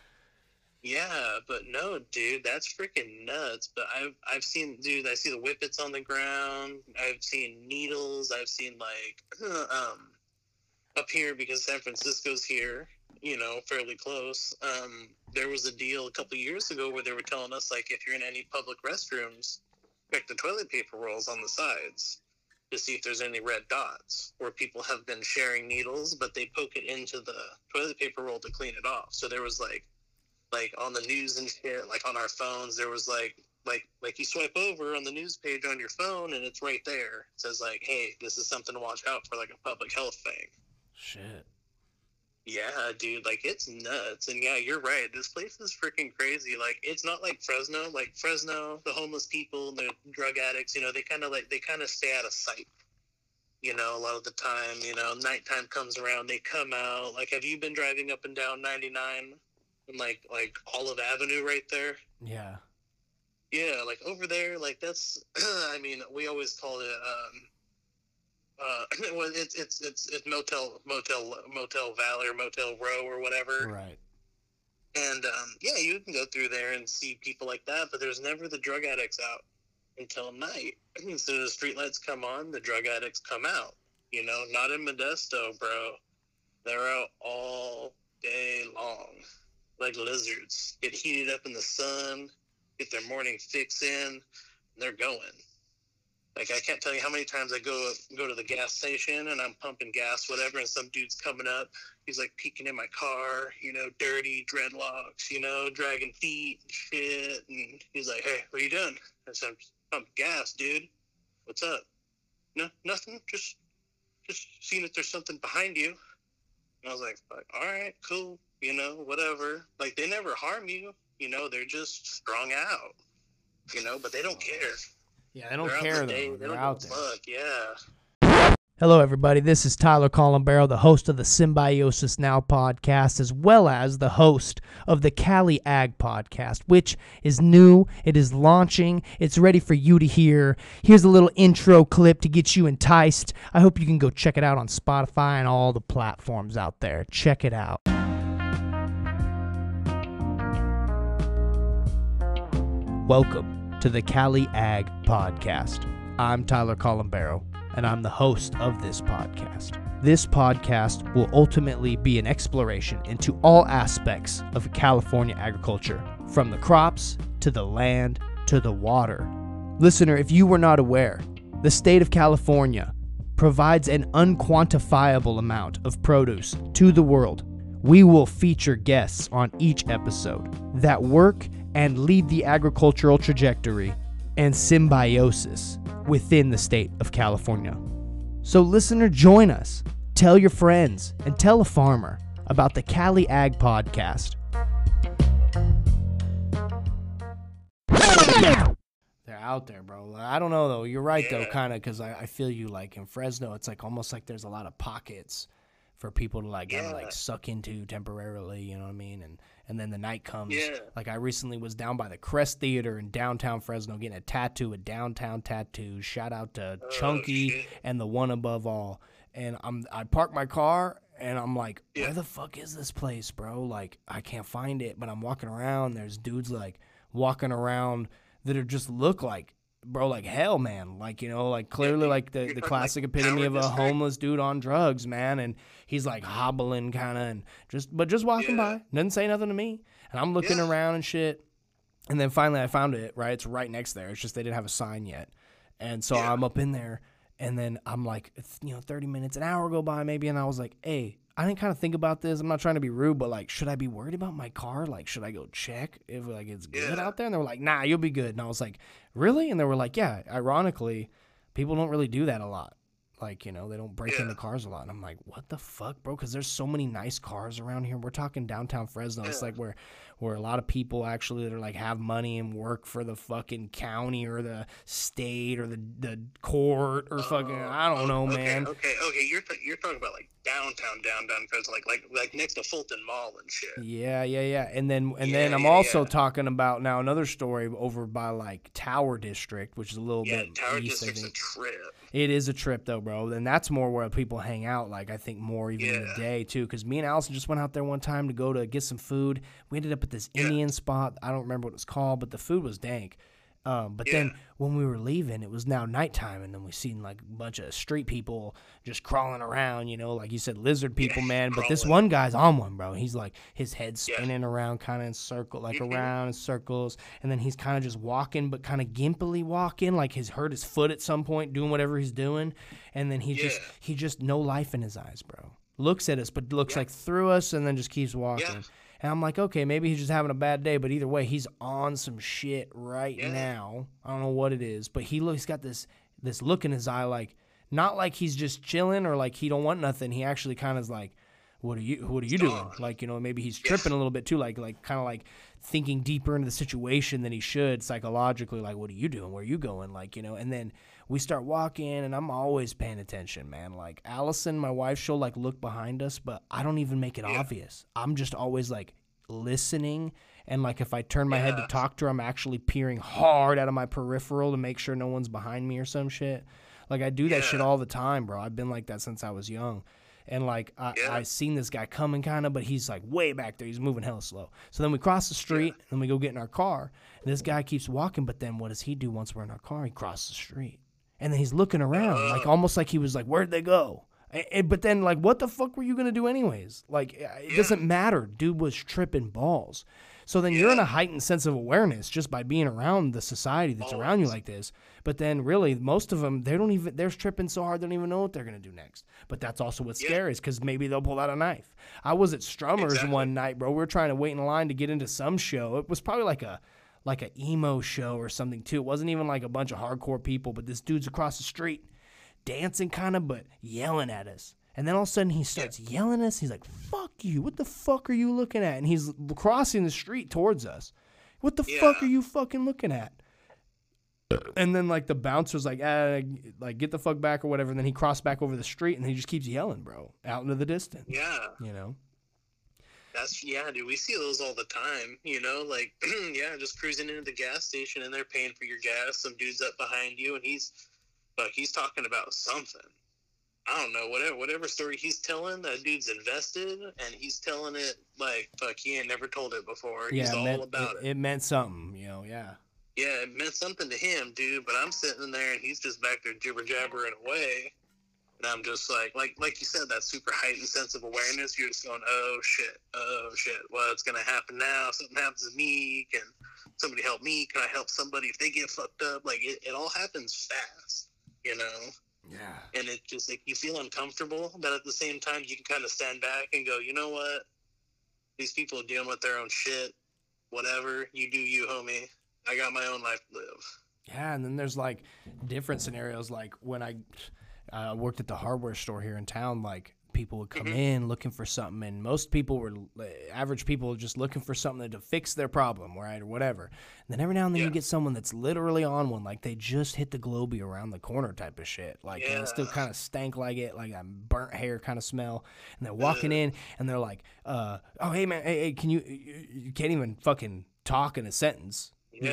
Yeah, but no, dude, that's freaking nuts. But I've I've seen, dude, I see the whippets on the ground. I've seen needles. I've seen like um up here because San Francisco's here, you know, fairly close. Um, there was a deal a couple years ago where they were telling us like if you're in any public restrooms, check the toilet paper rolls on the sides to see if there's any red dots where people have been sharing needles, but they poke it into the toilet paper roll to clean it off. So there was like. Like on the news and shit, like on our phones, there was like, like, like you swipe over on the news page on your phone, and it's right there. It says like, "Hey, this is something to watch out for, like a public health thing." Shit. Yeah, dude, like it's nuts. And yeah, you're right. This place is freaking crazy. Like it's not like Fresno. Like Fresno, the homeless people, the drug addicts, you know, they kind of like they kind of stay out of sight. You know, a lot of the time, you know, nighttime comes around, they come out. Like, have you been driving up and down ninety-nine? And like like Olive Avenue right there. Yeah. Yeah, like over there, like that's. I mean, we always call it. Um, uh, well, it's it's it's it's Motel Motel Motel Valley or Motel Row or whatever. Right. And um, yeah, you can go through there and see people like that, but there's never the drug addicts out until night. As soon as the streetlights come on, the drug addicts come out. You know, not in Modesto, bro. They're out all day long. Like lizards, get heated up in the sun, get their morning fix in, and they're going. Like I can't tell you how many times I go go to the gas station and I'm pumping gas, whatever, and some dude's coming up. He's like peeking in my car, you know, dirty dreadlocks, you know, dragging feet and shit. And he's like, "Hey, what are you doing?" I said, "I'm just pumping gas, dude. What's up?" "No, nothing. Just just seeing if there's something behind you." And I was like, "All right, cool." You know, whatever. Like, they never harm you. You know, they're just strung out. You know, but they don't care. Yeah, they don't They're care, out in though. the day. They They're don't out give a there. fuck. Yeah. Hello, everybody. This is Tyler Columbaro, the host of the Symbiosis Now podcast, as well as the host of the Cali Ag podcast, which is new. It is launching. It's ready for you to hear. Here's a little intro clip to get you enticed. I hope you can go check it out on Spotify and all the platforms out there. Check it out. Welcome to the Cali Ag podcast. I'm Tyler Columbaro, and I'm the host of this podcast. This podcast will ultimately be an exploration into all aspects of California agriculture, from the crops to the land to the water. Listener, if you were not aware, the state of California provides an unquantifiable amount of produce to the world. We will feature guests on each episode that work and lead the agricultural trajectory and symbiosis within the state of California. So listener, join us. Tell your friends and tell a farmer about the Cali Ag podcast. They're out there, bro. I don't know, though. You're right, though, Yeah. kind of, because I, I feel you, like, in Fresno, it's like almost like there's a lot of pockets for people to, like, kind of, Yeah. like, suck into temporarily, you know what I mean? And and then the night comes. Yeah. Like, I recently was down by the Crest Theater in downtown Fresno getting a tattoo, a downtown tattoo. Shout out to Oh, Chunky shit. and the One Above All. And I'm I park my car, and I'm like, Yeah. where the fuck is this place, bro? Like, I can't find it. But I'm walking around. There's dudes, like, walking around that are just look like, bro, like hell, man. Like, you know, like clearly Yeah, like the, you're the talking, classic like, epitome Power of a District? homeless dude on drugs, man. And he's like hobbling kind of and just, but just walking Yeah. by. Doesn't say nothing to me. And I'm looking Yeah. around and shit. And then finally I found it, right? It's right next there. It's just they didn't have a sign yet. And so Yeah. I'm up in there. And then I'm like, it's, you know, thirty minutes, an hour go by maybe. And I was like, hey, I didn't kind of think about this. I'm not trying to be rude, but like, should I be worried about my car? Like, should I go check if like it's good Yeah. out there? And they were like, nah, you'll be good. And I was like, really? And they were like, yeah, ironically, people don't really do that a lot. Like, you know, they don't break Yeah. into cars a lot. And I'm like, what the fuck, bro? Because there's so many nice cars around here. We're talking downtown Fresno. It's Yeah. like where where a lot of people actually that are like have money and work for the fucking county or the state or the the court or fucking I don't know, okay, man. Okay, okay, you're th- you're talking about like downtown, downtown Fresno, like like like next to Fulton Mall and shit. Yeah, yeah, yeah. And then and then Yeah, I'm yeah, also yeah. talking about now another story over by like Tower District, which is a little Yeah, bit Tower east, I District's a think. trip. It is a trip though, bro, and that's more where people hang out. Like I think more even in the Yeah. day too, because me and Allison just went out there one time to go to get some food. We ended up at this Yeah. Indian spot. I don't remember what it was called, but the food was dank. Um, but then Yeah. when we were leaving, it was now nighttime, and then we seen like a bunch of street people just crawling around, you know, like you said, lizard people, Yeah, man. But this crawling. one guy's on one, bro. He's like his head Yeah. spinning around, kind of in circle, like Mhm. around in circles, and then he's kind of just walking, but kind of gimpily walking, like he's hurt his foot at some point, doing whatever he's doing, and then he just Yeah. he just no life in his eyes, bro. Looks at us, but looks Yeah. like through us, and then just keeps walking. Yeah. And I'm like, okay, maybe he's just having a bad day, but either way, he's on some shit right Yeah. now. I don't know what it is, but he looks got this this look in his eye, like not like he's just chilling or like he don't want nothing. He actually kind of is like, what are you what are you doing? on. Like, you know, maybe he's Yeah. tripping a little bit too, like like kind of like thinking deeper into the situation than he should psychologically. Like, what are you doing? Where are you going? Like, you know, and then we start walking, and I'm always paying attention, man. Like Allison, my wife, she'll like look behind us, but I don't even make it Yeah. obvious. I'm just always like listening, and like if I turn my head to Yeah. talk to her, I'm actually peering hard out of my peripheral to make sure no one's behind me or some shit. Like I do that Yeah. shit all the time, bro. I've been like that since I was young. And like I, Yeah. I seen this guy coming kind of, but he's like way back there. He's moving hella slow. So then we cross the street, and then we go get in our car. And this guy keeps walking, but then what does he do once we're in our car? He crosses the street, and then he's looking around, like almost like he was like, "Where'd they go?" And, and- but then like, what the fuck were you gonna do anyways? Like it Yeah. doesn't matter. Dude was tripping balls. So then you're in a heightened sense of awareness just by being around the society that's around you Always. like this. But then really, most of them, they don't even, they're tripping so hard, they don't even know what they're going to do next. But that's also what's Yeah. scary is because maybe they'll pull out a knife. I was at Strummer's Exactly. one night, bro. We were trying to wait in line to get into some show. It was probably like a, like a emo show or something too. It wasn't even like a bunch of hardcore people, but this dude's across the street dancing kind of, but yelling at us. And then all of a sudden he starts yelling at us. He's like, fuck you. What the fuck are you looking at? And he's crossing the street towards us. What the fuck Yeah. are you fucking looking at? And then like the bouncer's like, ah, like get the fuck back or whatever. And then he crossed back over the street and he just keeps yelling, bro, out into the distance. Yeah. You know? That's yeah, dude. We see those all the time. You know, like yeah, just cruising into the gas station and they're paying for your gas. Some dude's up behind you and he's, like, he's talking about something. I don't know, whatever whatever story he's telling. That dude's invested and he's telling it like fuck. He ain't never told it before. Yeah, He's it all meant, about it, it. it meant something, you know, yeah. Yeah, it meant something to him, dude. But I'm sitting there and he's just back there jibber jabbering away. And I'm just like, like, like you said, that super heightened sense of awareness. You're just going, oh shit, oh shit, what's gonna happen now? Something happens to me. Can somebody help me? Can I help somebody if they get fucked up? Like it, it all happens fast, you know. Yeah. And it just like you feel uncomfortable, but at the same time you can kind of stand back and go, you know what? These people are dealing with their own shit. Whatever, you do you, homie. I got my own life to live. Yeah, and then there's like different scenarios. Like when I uh, worked at the hardware store here in town, like people would come Mhm. in looking for something, and most people were uh, average people just looking for something to fix their problem, right, or whatever. And then every now and then you Yeah. get someone that's literally on one, like they just hit the Globee around the corner type of shit, like and it still Yeah. kind of stank like it, like a burnt hair kind of smell. And they're walking in, and they're like, uh, "Oh, hey man, hey, hey can you, you? You can't even fucking talk in a sentence." Yeah.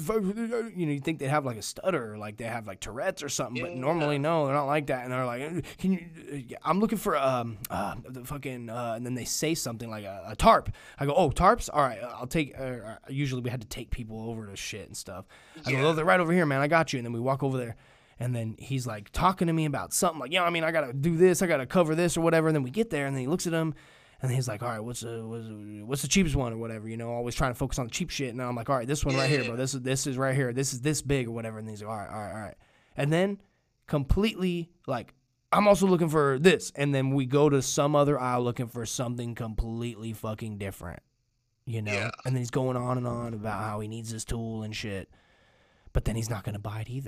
You know, you think they'd have like a stutter, or like they have like Tourette's or something, but Yeah. normally no, they're not like that. And they're like, "Can you? I'm looking for um, uh, the fucking," uh, and then they say something like a, a tarp. I go, "Oh, tarps? All right, I'll take." Uh, usually we had to take people over to shit and stuff. I Yeah. go, "Oh, they're right over here, man. I got you." And then we walk over there. And then he's like talking to me about something like, yeah, I mean, I got to do this, I got to cover this or whatever. And then we get there and then he looks at him and he's like, all right, what's the, what's the, what's the cheapest one or whatever, you know, always trying to focus on the cheap shit. And I'm like, all right, this one right here, bro. This is, this is right here. This is this big or whatever. And he's like, all right, all right, all right. And then completely like, I'm also looking for this. And then we go to some other aisle looking for something completely fucking different, you know? Yeah. And then he's going on and on about how he needs this tool and shit. But then he's not going to buy it either.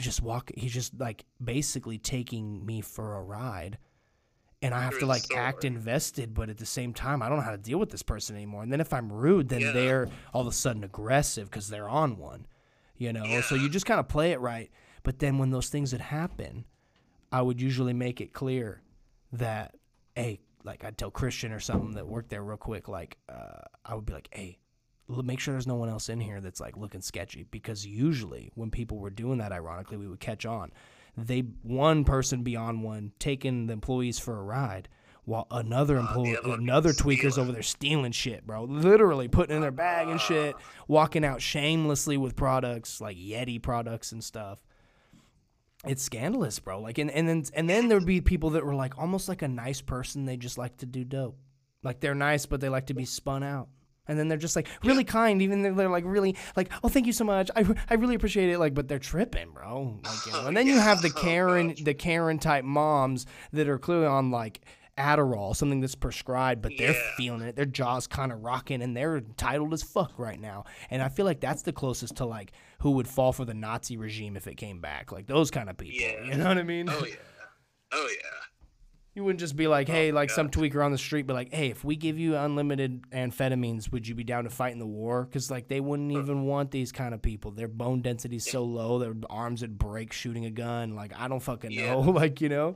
He's just walk. He's just like basically taking me for a ride, and I have to like act invested. But at the same time, I don't know how to deal with this person anymore. And then if I'm rude, then yeah. they're all of a sudden aggressive because they're on one, you know. Yeah. So you just kind of play it right. But then when those things would happen, I would usually make it clear that, hey, like I'd tell Christian or something that worked there real quick, like uh, I would be like, hey, make sure there's no one else in here that's like looking sketchy, because usually when people were doing that, ironically, we would catch on. They one person be on one taking the employees for a ride, while another employee, uh, another tweaker's over there stealing shit, bro. Literally putting in their bag and shit, walking out shamelessly with products like Yeti products and stuff. It's scandalous, bro. Like, and, and then and then there'd be people that were like almost like a nice person. They just like to do dope. Like they're nice, but they like to be spun out. And then they're just like really kind, even though they're like really like, oh, thank you so much. I, I really appreciate it. Like, but they're tripping, bro. Like, you know? And then you have the Karen, the Karen type moms that are clearly on like Adderall, something that's prescribed, but they're yeah. feeling it. Their jaw's kind of rocking, and they're entitled as fuck right now. And I feel like that's the closest to like who would fall for the Nazi regime if it came back, like those kind of people. Yeah. You know what I mean? Oh yeah, oh yeah. You wouldn't just be like, hey, oh, like God. some tweaker on the street, but like, hey, if we give you unlimited amphetamines, would you be down to fight in the war? Because like they wouldn't even want these kind of people. Their bone density's so low, their arms would break shooting a gun. Like I don't fucking yeah. know, like you know.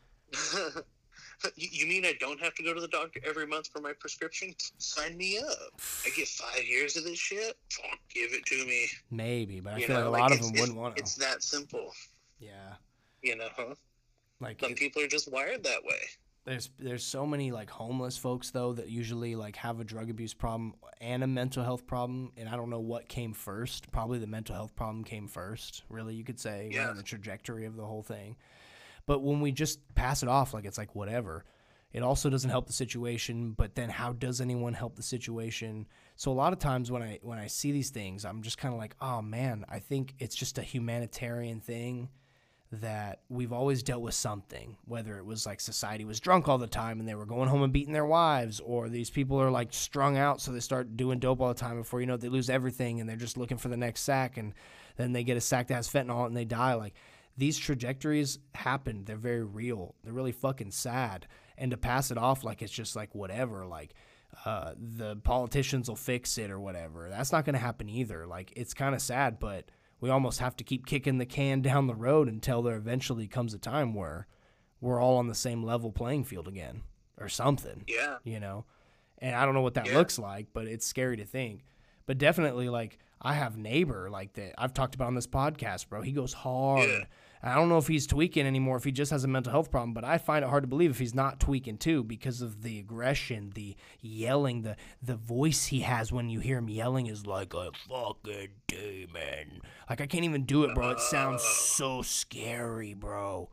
You mean I don't have to go to the doctor every month for my prescription? Sign me up. I get five years of this shit. Fuck, give it to me. Maybe, but I you feel know, like a lot like of them wouldn't want to. It's that simple. Yeah. You know, like some it, people are just wired that way. There's there's so many like homeless folks though that usually like have a drug abuse problem and a mental health problem, and I don't know what came first. Probably the mental health problem came first. Really, you could say, yeah. right, the trajectory of the whole thing. But when we just pass it off like it's like whatever, it also doesn't help the situation. But then how does anyone help the situation? So a lot of times when I when I see these things, I'm just kind of like, oh, man, I think it's just a humanitarian thing that we've always dealt with something, whether it was like society was drunk all the time and they were going home and beating their wives, or these people are like strung out so they start doing dope all the time. Before you know it, they lose everything and they're just looking for the next sack, and then they get a sack that has fentanyl and they die. Like, these trajectories happen. They're very real. They're really fucking sad. And to pass it off like it's just like whatever, like uh, the politicians will fix it or whatever, that's not going to happen either. Like, it's kind of sad, but we almost have to keep kicking the can down the road until there eventually comes a time where we're all on the same level playing field again or something. Yeah. You know? And I don't know what that yeah. looks like, but it's scary to think. But definitely, like, I have neighbor like that I've talked about on this podcast, bro. He goes hard. Yeah. I don't know if he's tweaking anymore, if he just has a mental health problem, but I find it hard to believe if he's not tweaking too, because of the aggression, the yelling, the the voice he has when you hear him yelling is like a fucking demon. Like, I can't even do it, bro. It sounds so scary, bro.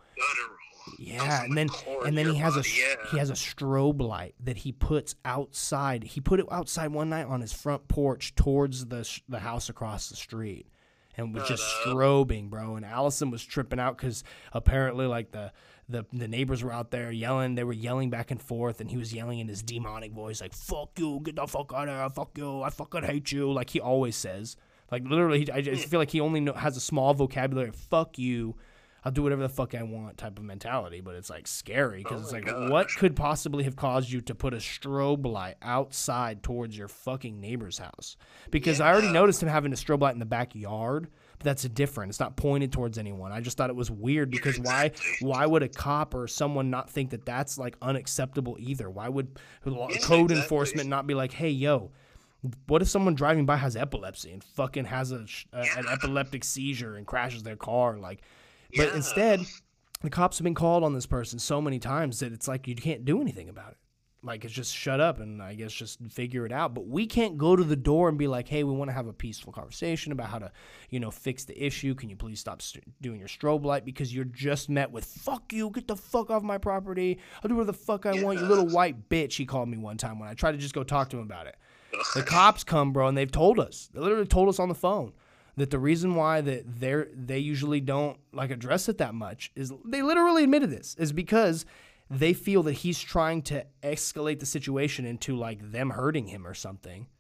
Yeah, and then and then he has a yeah. he has a strobe light that he puts outside. He put it outside one night on his front porch towards the the house across the street, and was just strobing, bro. And Allison was tripping out because apparently, like the, the the neighbors were out there yelling. They were yelling back and forth, and he was yelling in his demonic voice, like "Fuck you, get the fuck out of here, fuck you, I fucking hate you," like he always says. Like literally, he, I just feel like he only know, has a small vocabulary. Fuck you. I'll do whatever the fuck I want type of mentality, but it's like scary because oh it's like, gosh. What could possibly have caused you to put a strobe light outside towards your fucking neighbor's house? Because yeah. I already noticed him having a strobe light in the backyard, but that's different. It's not pointed towards anyone. I just thought it was weird because yeah, exactly. why why would a cop or someone not think that that's like unacceptable either? Why would yeah, code exactly. enforcement not be like, hey, yo, what if someone driving by has epilepsy and fucking has a, a yeah. an epileptic seizure and crashes their car? Like, But yeah. instead, the cops have been called on this person so many times that it's like you can't do anything about it. Like, it's just shut up and I guess just figure it out. But we can't go to the door and be like, hey, we want to have a peaceful conversation about how to, you know, fix the issue. Can you please stop st- doing your strobe light? Because you're just met with, fuck you, get the fuck off my property. I'll do whatever the fuck I yeah. want, you little white bitch, he called me one time when I tried to just go talk to him about it. The cops come, bro, and they've told us. They literally told us on the phone that the reason why that they they usually don't like address it that much is they literally admitted this is because they feel that he's trying to escalate the situation into like them hurting him or something,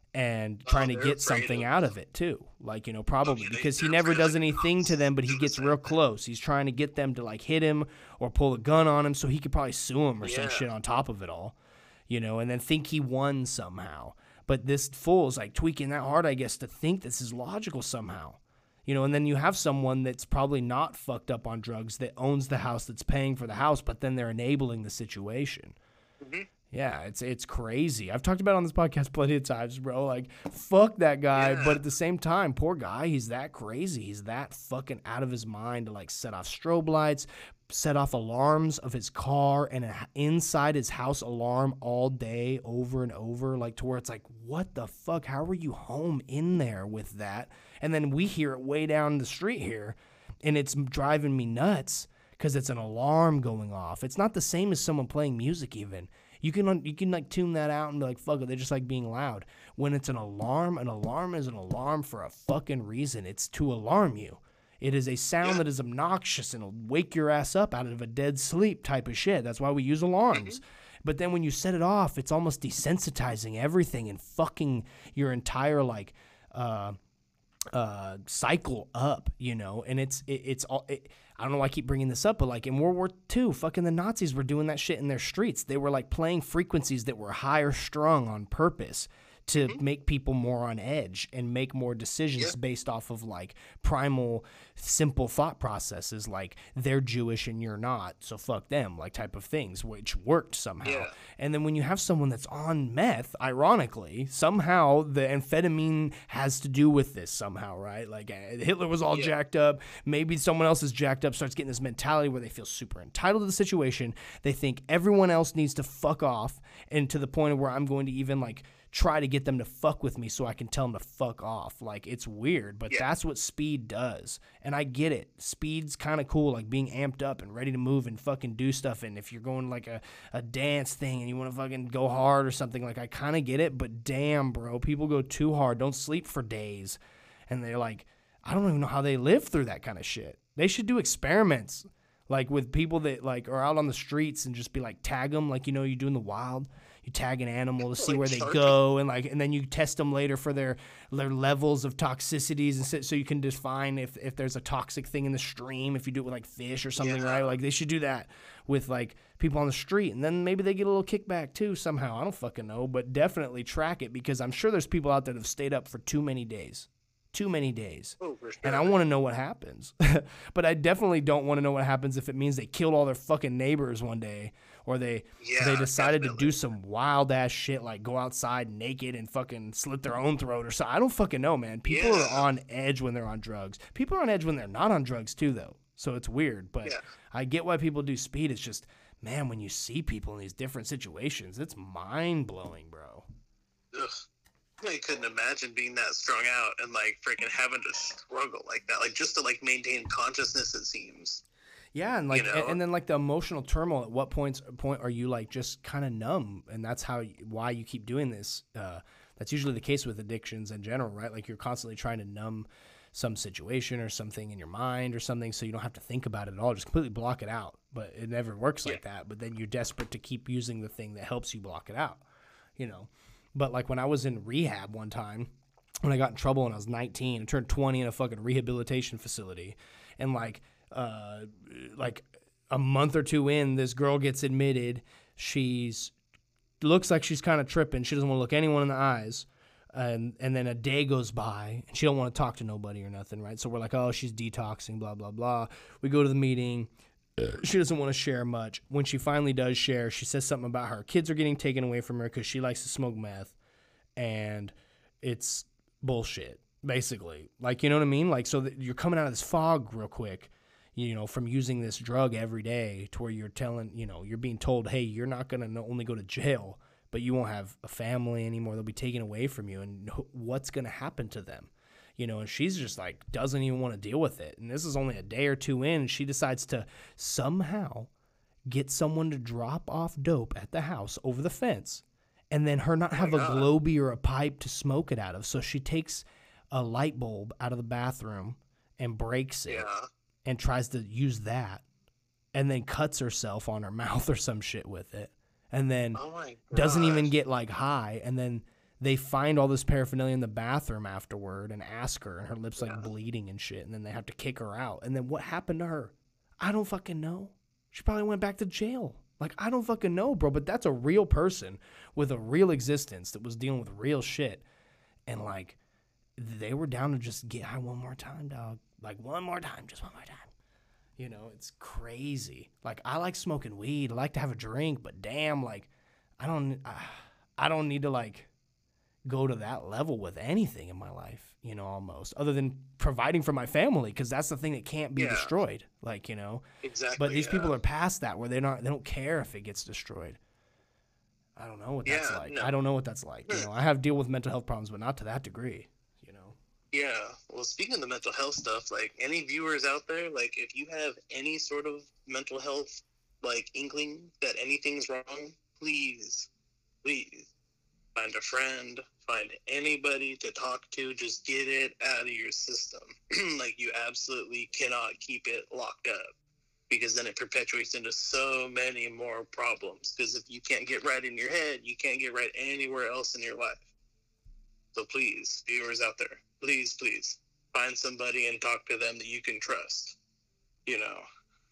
and Oh, trying to they're get afraid something of- out of it too. Like, you know, probably yeah, they- because he they're never afraid does of the anything to cops. them, but he Do the gets same real thing. close. He's trying to get them to like hit him or pull a gun on him so he could probably sue him or some Yeah. shit on top of it all, you know, and then think he won somehow. But this fool's like tweaking that hard, I guess, to think this is logical somehow. You know, and then you have someone that's probably not fucked up on drugs that owns the house, that's paying for the house, but then they're enabling the situation. Mhm. Yeah, it's it's crazy. I've talked about it on this podcast plenty of times, bro. Like, fuck that guy. Yeah. But at the same time, poor guy, he's that crazy. He's that fucking out of his mind to, like, set off strobe lights, set off alarms of his car and a, inside his house alarm all day over and over, like, to where it's like, what the fuck? How are you home in there with that? And then we hear it way down the street here, and it's driving me nuts because it's an alarm going off. It's not the same as someone playing music even. You can you can like tune that out and be like, fuck it, they just like being loud. When it's an alarm, an alarm is an alarm for a fucking reason. It's to alarm you. It is a sound Yeah. that is obnoxious and will wake your ass up out of a dead sleep type of shit. That's why we use alarms. But then when you set it off, it's almost desensitizing everything and fucking your entire like uh uh cycle up, you know. And it's it, it's all it, I don't know why I keep bringing this up, but like in World War Two, fucking the Nazis were doing that shit in their streets. They were like playing frequencies that were higher strung on purpose to Mm-hmm. make people more on edge and make more decisions Yeah. based off of like primal, simple thought processes like they're Jewish and you're not, so fuck them, like type of things, which worked somehow. Yeah. And then when you have someone that's on meth, ironically, somehow the amphetamine has to do with this somehow, right? Like uh, Hitler was all Yeah. jacked up. Maybe someone else is jacked up, starts getting this mentality where they feel super entitled to the situation. They think everyone else needs to fuck off, and to the point of where I'm going to even like try to get them to fuck with me so I can tell them to fuck off. Like, it's weird, but Yeah. that's what speed does. And I get it. Speed's kind of cool, like being amped up and ready to move and fucking do stuff. And if you're going like a, a dance thing and you want to fucking go hard or something, like I kind of get it. But damn, bro, people go too hard. Don't sleep for days. And they're like, I don't even know how they live through that kind of shit. They should do experiments like with people that like are out on the streets and just be like, tag them like, you know, you do in the wild. You tag an animal to see Like where they shark. go, and like, and then you test them later for their their levels of toxicities, and so, so you can define if if there's a toxic thing in the stream. If you do it with like fish or something, Yeah. right? Like they should do that with like people on the street, and then maybe they get a little kickback too somehow. I don't fucking know, but definitely track it because I'm sure there's people out there that have stayed up for too many days, too many days. Oh, for sure. And I want to know what happens. But I definitely don't want to know what happens if it means they killed all their fucking neighbors one day, or they Yeah, they decided to definitely. do some wild ass shit like go outside naked and fucking slit their own throat or something. I don't fucking know, man. People Yeah. are on edge when they're on drugs. People are on edge when they're not on drugs too, though. So it's weird, but Yeah. I get why people do speed. It's just, man, when you see people in these different situations, it's mind blowing, bro. Ugh. I couldn't imagine being that strung out and like freaking having to struggle like that, like just to like maintain consciousness. It seems. Yeah, and like, You and, know? and then like the emotional turmoil. At what points point are you like just kind of numb, and that's how you, why you keep doing this. Uh, that's usually the case with addictions in general, right? Like you're constantly trying to numb some situation or something in your mind or something, so you don't have to think about it at all. Just completely block it out. But it never works like that. But then you're desperate to keep using the thing that helps you block it out. You know. But like when I was in rehab one time, when I got in trouble when I was nineteen, I turned twenty in a fucking rehabilitation facility, and like. Uh, like a month or two in, this girl gets admitted. She's looks like she's kind of tripping. She doesn't want to look anyone in the eyes. And and then a day goes by, and she don't want to talk to nobody or nothing, right? So we're like, oh, she's detoxing, blah, blah, blah. We go to the meeting. She doesn't want to share much. When she finally does share, she says something about her kids are getting taken away from her because she likes to smoke meth. And it's bullshit, basically. Like, you know what I mean? Like, so that you're coming out of this fog real quick, you know, from using this drug every day to where you're telling, you know, you're being told, hey, you're not going to only go to jail, but you won't have a family anymore. They'll be taken away from you. And what's going to happen to them? You know, and she's just like, doesn't even want to deal with it. And this is only a day or two in, and she decides to somehow get someone to drop off dope at the house over the fence, and then her not have a God. Globie or a pipe to smoke it out of. So she takes a light bulb out of the bathroom and breaks it. Yeah. And tries to use that, and then cuts herself on her mouth or some shit with it, and then Oh my. doesn't even gosh. get like high, and then they find all this paraphernalia in the bathroom afterward and ask her, and her lips like Yeah. bleeding and shit, and then they have to kick her out. And then what happened to her? I don't fucking know. She probably went back to jail. Like, I don't fucking know, bro, but that's a real person with a real existence that was dealing with real shit. And, like, they were down to just get high one more time, dog. Like, one more time, just one more time. You know, it's crazy. Like, I like smoking weed. I like to have a drink, but damn, like, I don't, I, I don't need to, like, go to that level with anything in my life, you know, almost, other than providing for my family, because that's the thing that can't be Yeah. destroyed, like, you know. Exactly. But these yeah. people are past that, where they're not, they don't care if it gets destroyed. I don't know what that's Yeah, like. no. I don't know what that's like. You know, I have deal with mental health problems, but not to that degree, you know. Yeah. Well, speaking of the mental health stuff, like any viewers out there, like if you have any sort of mental health, like inkling that anything's wrong, please, please find a friend, find anybody to talk to, just get it out of your system. Like you absolutely cannot keep it locked up, because then it perpetuates into so many more problems. Because if you can't get right in your head, you can't get right anywhere else in your life. So please, viewers out there, please, please find somebody and talk to them that you can trust. You know.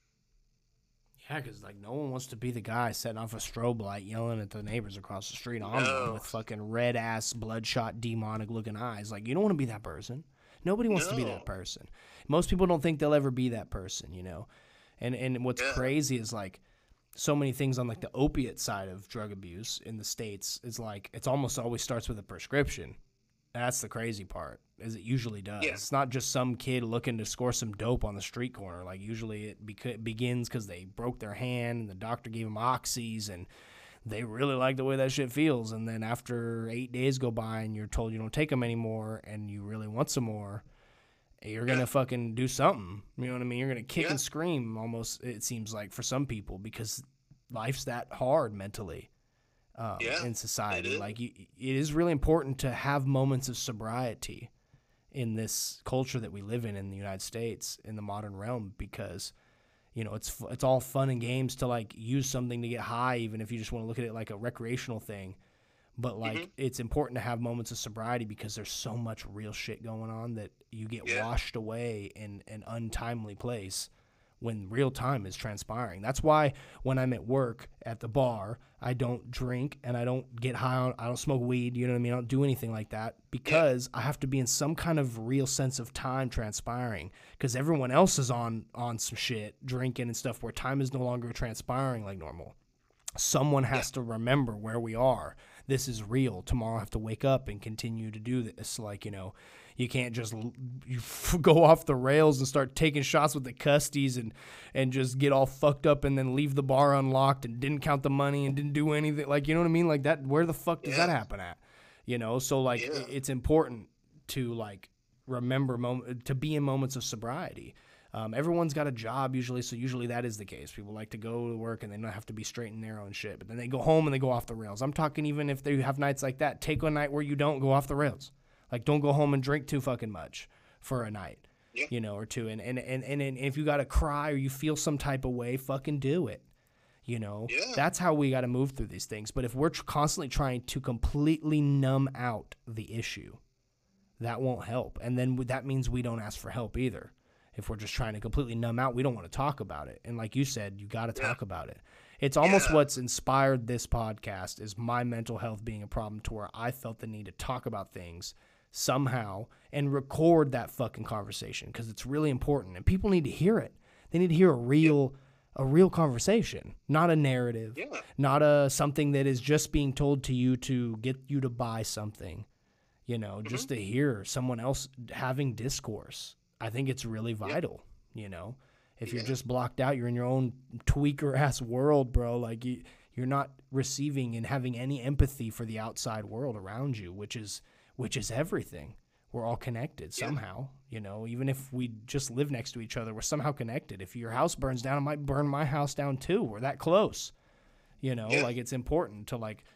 Yeah, because, like, no one wants to be the guy setting off a strobe light yelling at the neighbors across the street on No. them with fucking red-ass, bloodshot, demonic-looking eyes. Like, you don't want to be that person. Nobody wants to be No. that person. Most people don't think they'll ever be that person, you know? And and what's Yeah. crazy is, like, so many things on, like, the opiate side of drug abuse in the States is, like, it's almost always starts with a prescription. That's the crazy part, is it usually does. Yeah. It's not just some kid looking to score some dope on the street corner. Like, usually it bec- begins because they broke their hand and the doctor gave them oxys and they really like the way that shit feels. And then after eight days go by and you're told you don't take them anymore and you really want some more, you're going to Yeah. fucking do something. You know what I mean? You're going to kick Yeah. and scream almost, it seems like, for some people, because life's that hard mentally. Um, Yeah, in society, it is. like you, it is really important to have moments of sobriety in this culture that we live in in the United States, in the modern realm, because you know it's it's all fun and games to like use something to get high, even if you just want to look at it like a recreational thing. But like Mhm. it's important to have moments of sobriety because there's so much real shit going on that you get Yeah. washed away in an untimely place when real time is transpiring. That's why when I'm at work at the bar, I don't drink and I don't get high on, I don't smoke weed, you know what I mean? I don't do anything like that because I have to be in some kind of real sense of time transpiring, because everyone else is on on some shit, drinking and stuff, where time is no longer transpiring like normal. Someone has to remember where we are. This is real. Tomorrow I have to wake up and continue to do this. Like, you know, you can't just l- you f- go off the rails and start taking shots with the custies and, and just get all fucked up and then leave the bar unlocked and didn't count the money and didn't do anything. Like, you know what I mean? Like that, where the fuck does that Yeah. happen at? You know? So like, Yeah. i- it's important to like remember mom- to be in moments of sobriety. Um, everyone's got a job usually, so usually that is the case. People like to go to work and they don't have to be straight and narrow and shit, but then they go home and they go off the rails. I'm talking even if they have nights like that, take a night where you don't go off the rails. Like, don't go home and drink too fucking much for a night, Yeah. you know, or two. And, and, and, and, and if you got to cry or you feel some type of way, fucking do it. You know, Yeah. that's how we got to move through these things. But if we're tr- constantly trying to completely numb out the issue, that won't help. And then that means we don't ask for help either. If we're just trying to completely numb out, we don't want to talk about it. And like you said, you got to Yeah. talk about it. It's almost Yeah. what's inspired this podcast is my mental health being a problem, to where I felt the need to talk about things somehow and record that fucking conversation, because it's really important and people need to hear it. They need to hear a real a real conversation, not a narrative, Yeah. not a something that is just being told to you to get you to buy something. You know, Mm-hmm. just to hear someone else having discourse. I think it's really vital, you know. If you're Yeah. just blocked out, you're in your own tweaker ass world, bro. Like you, you're not receiving and having any empathy for the outside world around you, which is which is everything. We're all connected Yeah. somehow, you know. Even if we just live next to each other, we're somehow connected. If your house burns down, it might burn my house down too. We're that close, you know. Yeah. Like it's important to like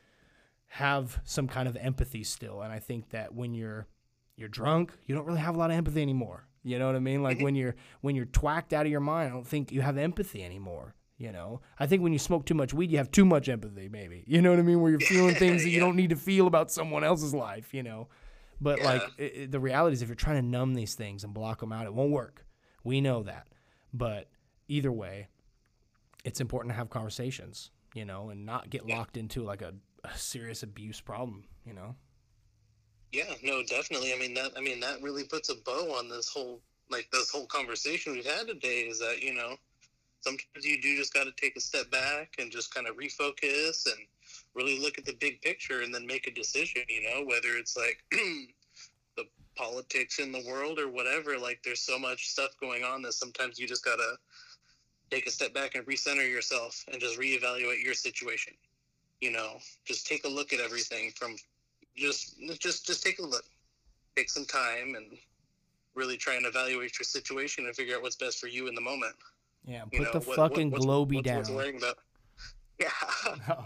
have some kind of empathy still. And I think that when you're you're drunk, you don't really have a lot of empathy anymore. You know what I mean? Like when you're when you're twacked out of your mind, I don't think you have empathy anymore. You know, I think when you smoke too much weed, you have too much empathy, maybe. You know what I mean? Where you're feeling things that you Yeah. don't need to feel about someone else's life, you know? But, Yeah. like, it, it- the reality is if you're trying to numb these things and block them out, it won't work. We know that. But either way, it's important to have conversations, you know, and not get Yeah. locked into, like, a, a serious abuse problem, you know? Yeah, no, definitely. I mean that. I mean that really puts a bow on this whole like this whole conversation we've had today. Is that you know sometimes you do just got to take a step back and just kind of refocus and really look at the big picture and then make a decision. You know, whether it's like the politics in the world or whatever. Like, there's so much stuff going on that sometimes you just gotta take a step back and recenter yourself and just reevaluate your situation. You know, just take a look at everything from. Just, just, just take a look. Take some time and really try and evaluate your situation and figure out what's best for you in the moment. Yeah, put You know, the what- fucking what- what's- globy what's, down. What's worrying about? Yeah,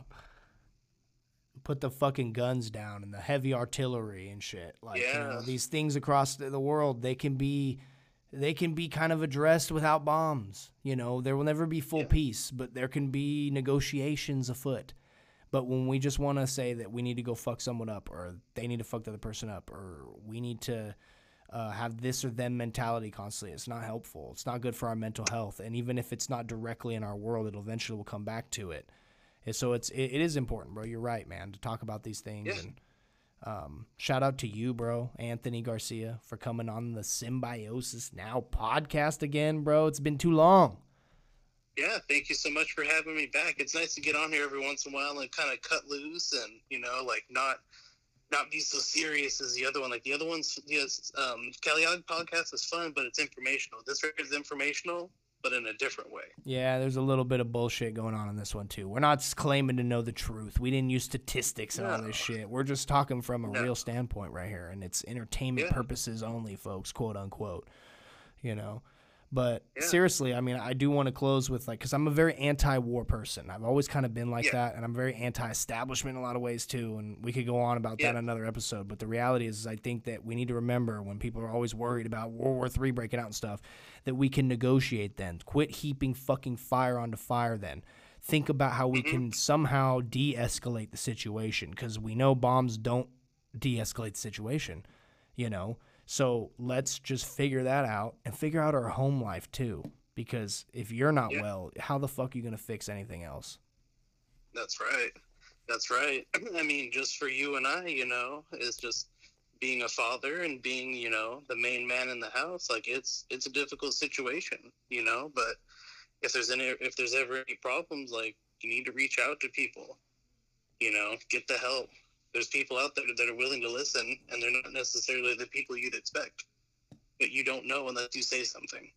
Put the fucking guns down and the heavy artillery and shit. Like, you know, Yeah. these things across the the world, they can be they can be kind of addressed without bombs. You know, there will never be full Yeah. peace, but there can be negotiations afoot. But when we just want to say that we need to go fuck someone up, or they need to fuck the other person up, or we need to uh, have this or them mentality constantly, it's not helpful. It's not good for our mental health. And even if it's not directly in our world, it eventually will come back to it. And so it's it, it is important, bro. You're right, man, to talk about these things. Yeah. And um, shout out to you, bro, Anthony Garcia, for coming on the Symbiosis Now podcast again, bro. It's been too long. yeah. Thank you so much for having me back. It's nice to get on here every once in a while and kind of cut loose and you know, like not not be so serious as the other one. Like the other one's, yes, um, Caliog podcast is fun, but it's informational. This is informational, but in a different way. Yeah, there's a little bit of bullshit going on in this one, too. We're not s- claiming to know the truth. We didn't use statistics and all No. this shit. We're just talking from a No. real standpoint right here, and it's entertainment Yeah. purposes only, folks, quote unquote. You know? But Yeah. seriously, I mean, I do want to close with, like, because I'm a very anti-war person. I've always kind of been like Yeah. that, and I'm very anti-establishment in a lot of ways, too, and we could go on about that in Yeah. another episode. But the reality is, I think that we need to remember when people are always worried about World War Three breaking out and stuff, that we can negotiate then. Quit heaping fucking fire onto fire then. Think about how we Mhm. can somehow de-escalate the situation, because we know bombs don't de-escalate the situation, you know? So let's just figure that out and figure out our home life too. Because if you're not Yeah. well, how the fuck are you going to fix anything else? That's right. That's right. I mean, just for you and I, you know, is just being a father and being, you know, the main man in the house. Like it's it's a difficult situation, you know. But if there's any, if there's ever any problems, like you need to reach out to people, you know, get the help. There's people out there that are willing to listen, and they're not necessarily the people you'd expect. But you don't know unless you say something.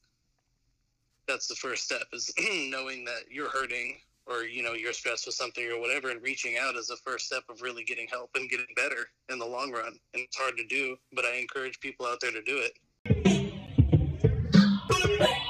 That's the first step, is knowing that you're hurting or, you know, you're stressed with something or whatever, and reaching out is the first step of really getting help and getting better in the long run. And it's hard to do, but I encourage people out there to do it.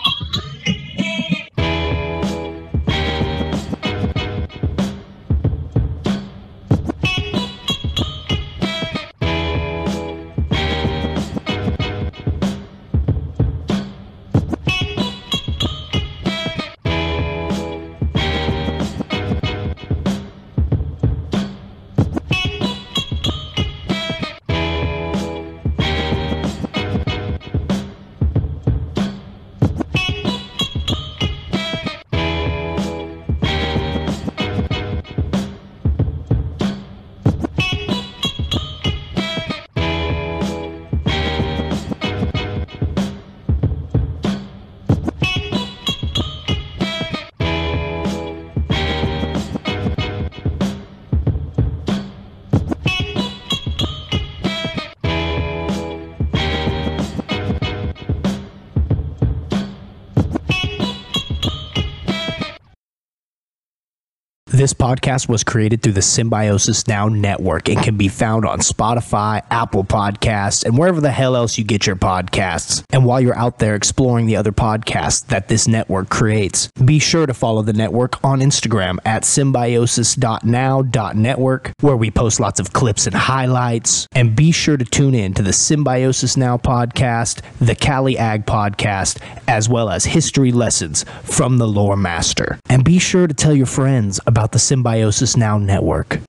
This podcast was created through the Symbiosis Now network and can be found on Spotify, Apple Podcasts, and wherever the hell else you get your podcasts. And while you're out there exploring the other podcasts that this network creates, be sure to follow the network on Instagram at symbiosis dot now dot network, where we post lots of clips and highlights. And be sure to tune in to the Symbiosis Now podcast, the Cali Ag podcast, as well as history lessons from the Lore Master. And be sure to tell your friends about the Symbiosis Now network.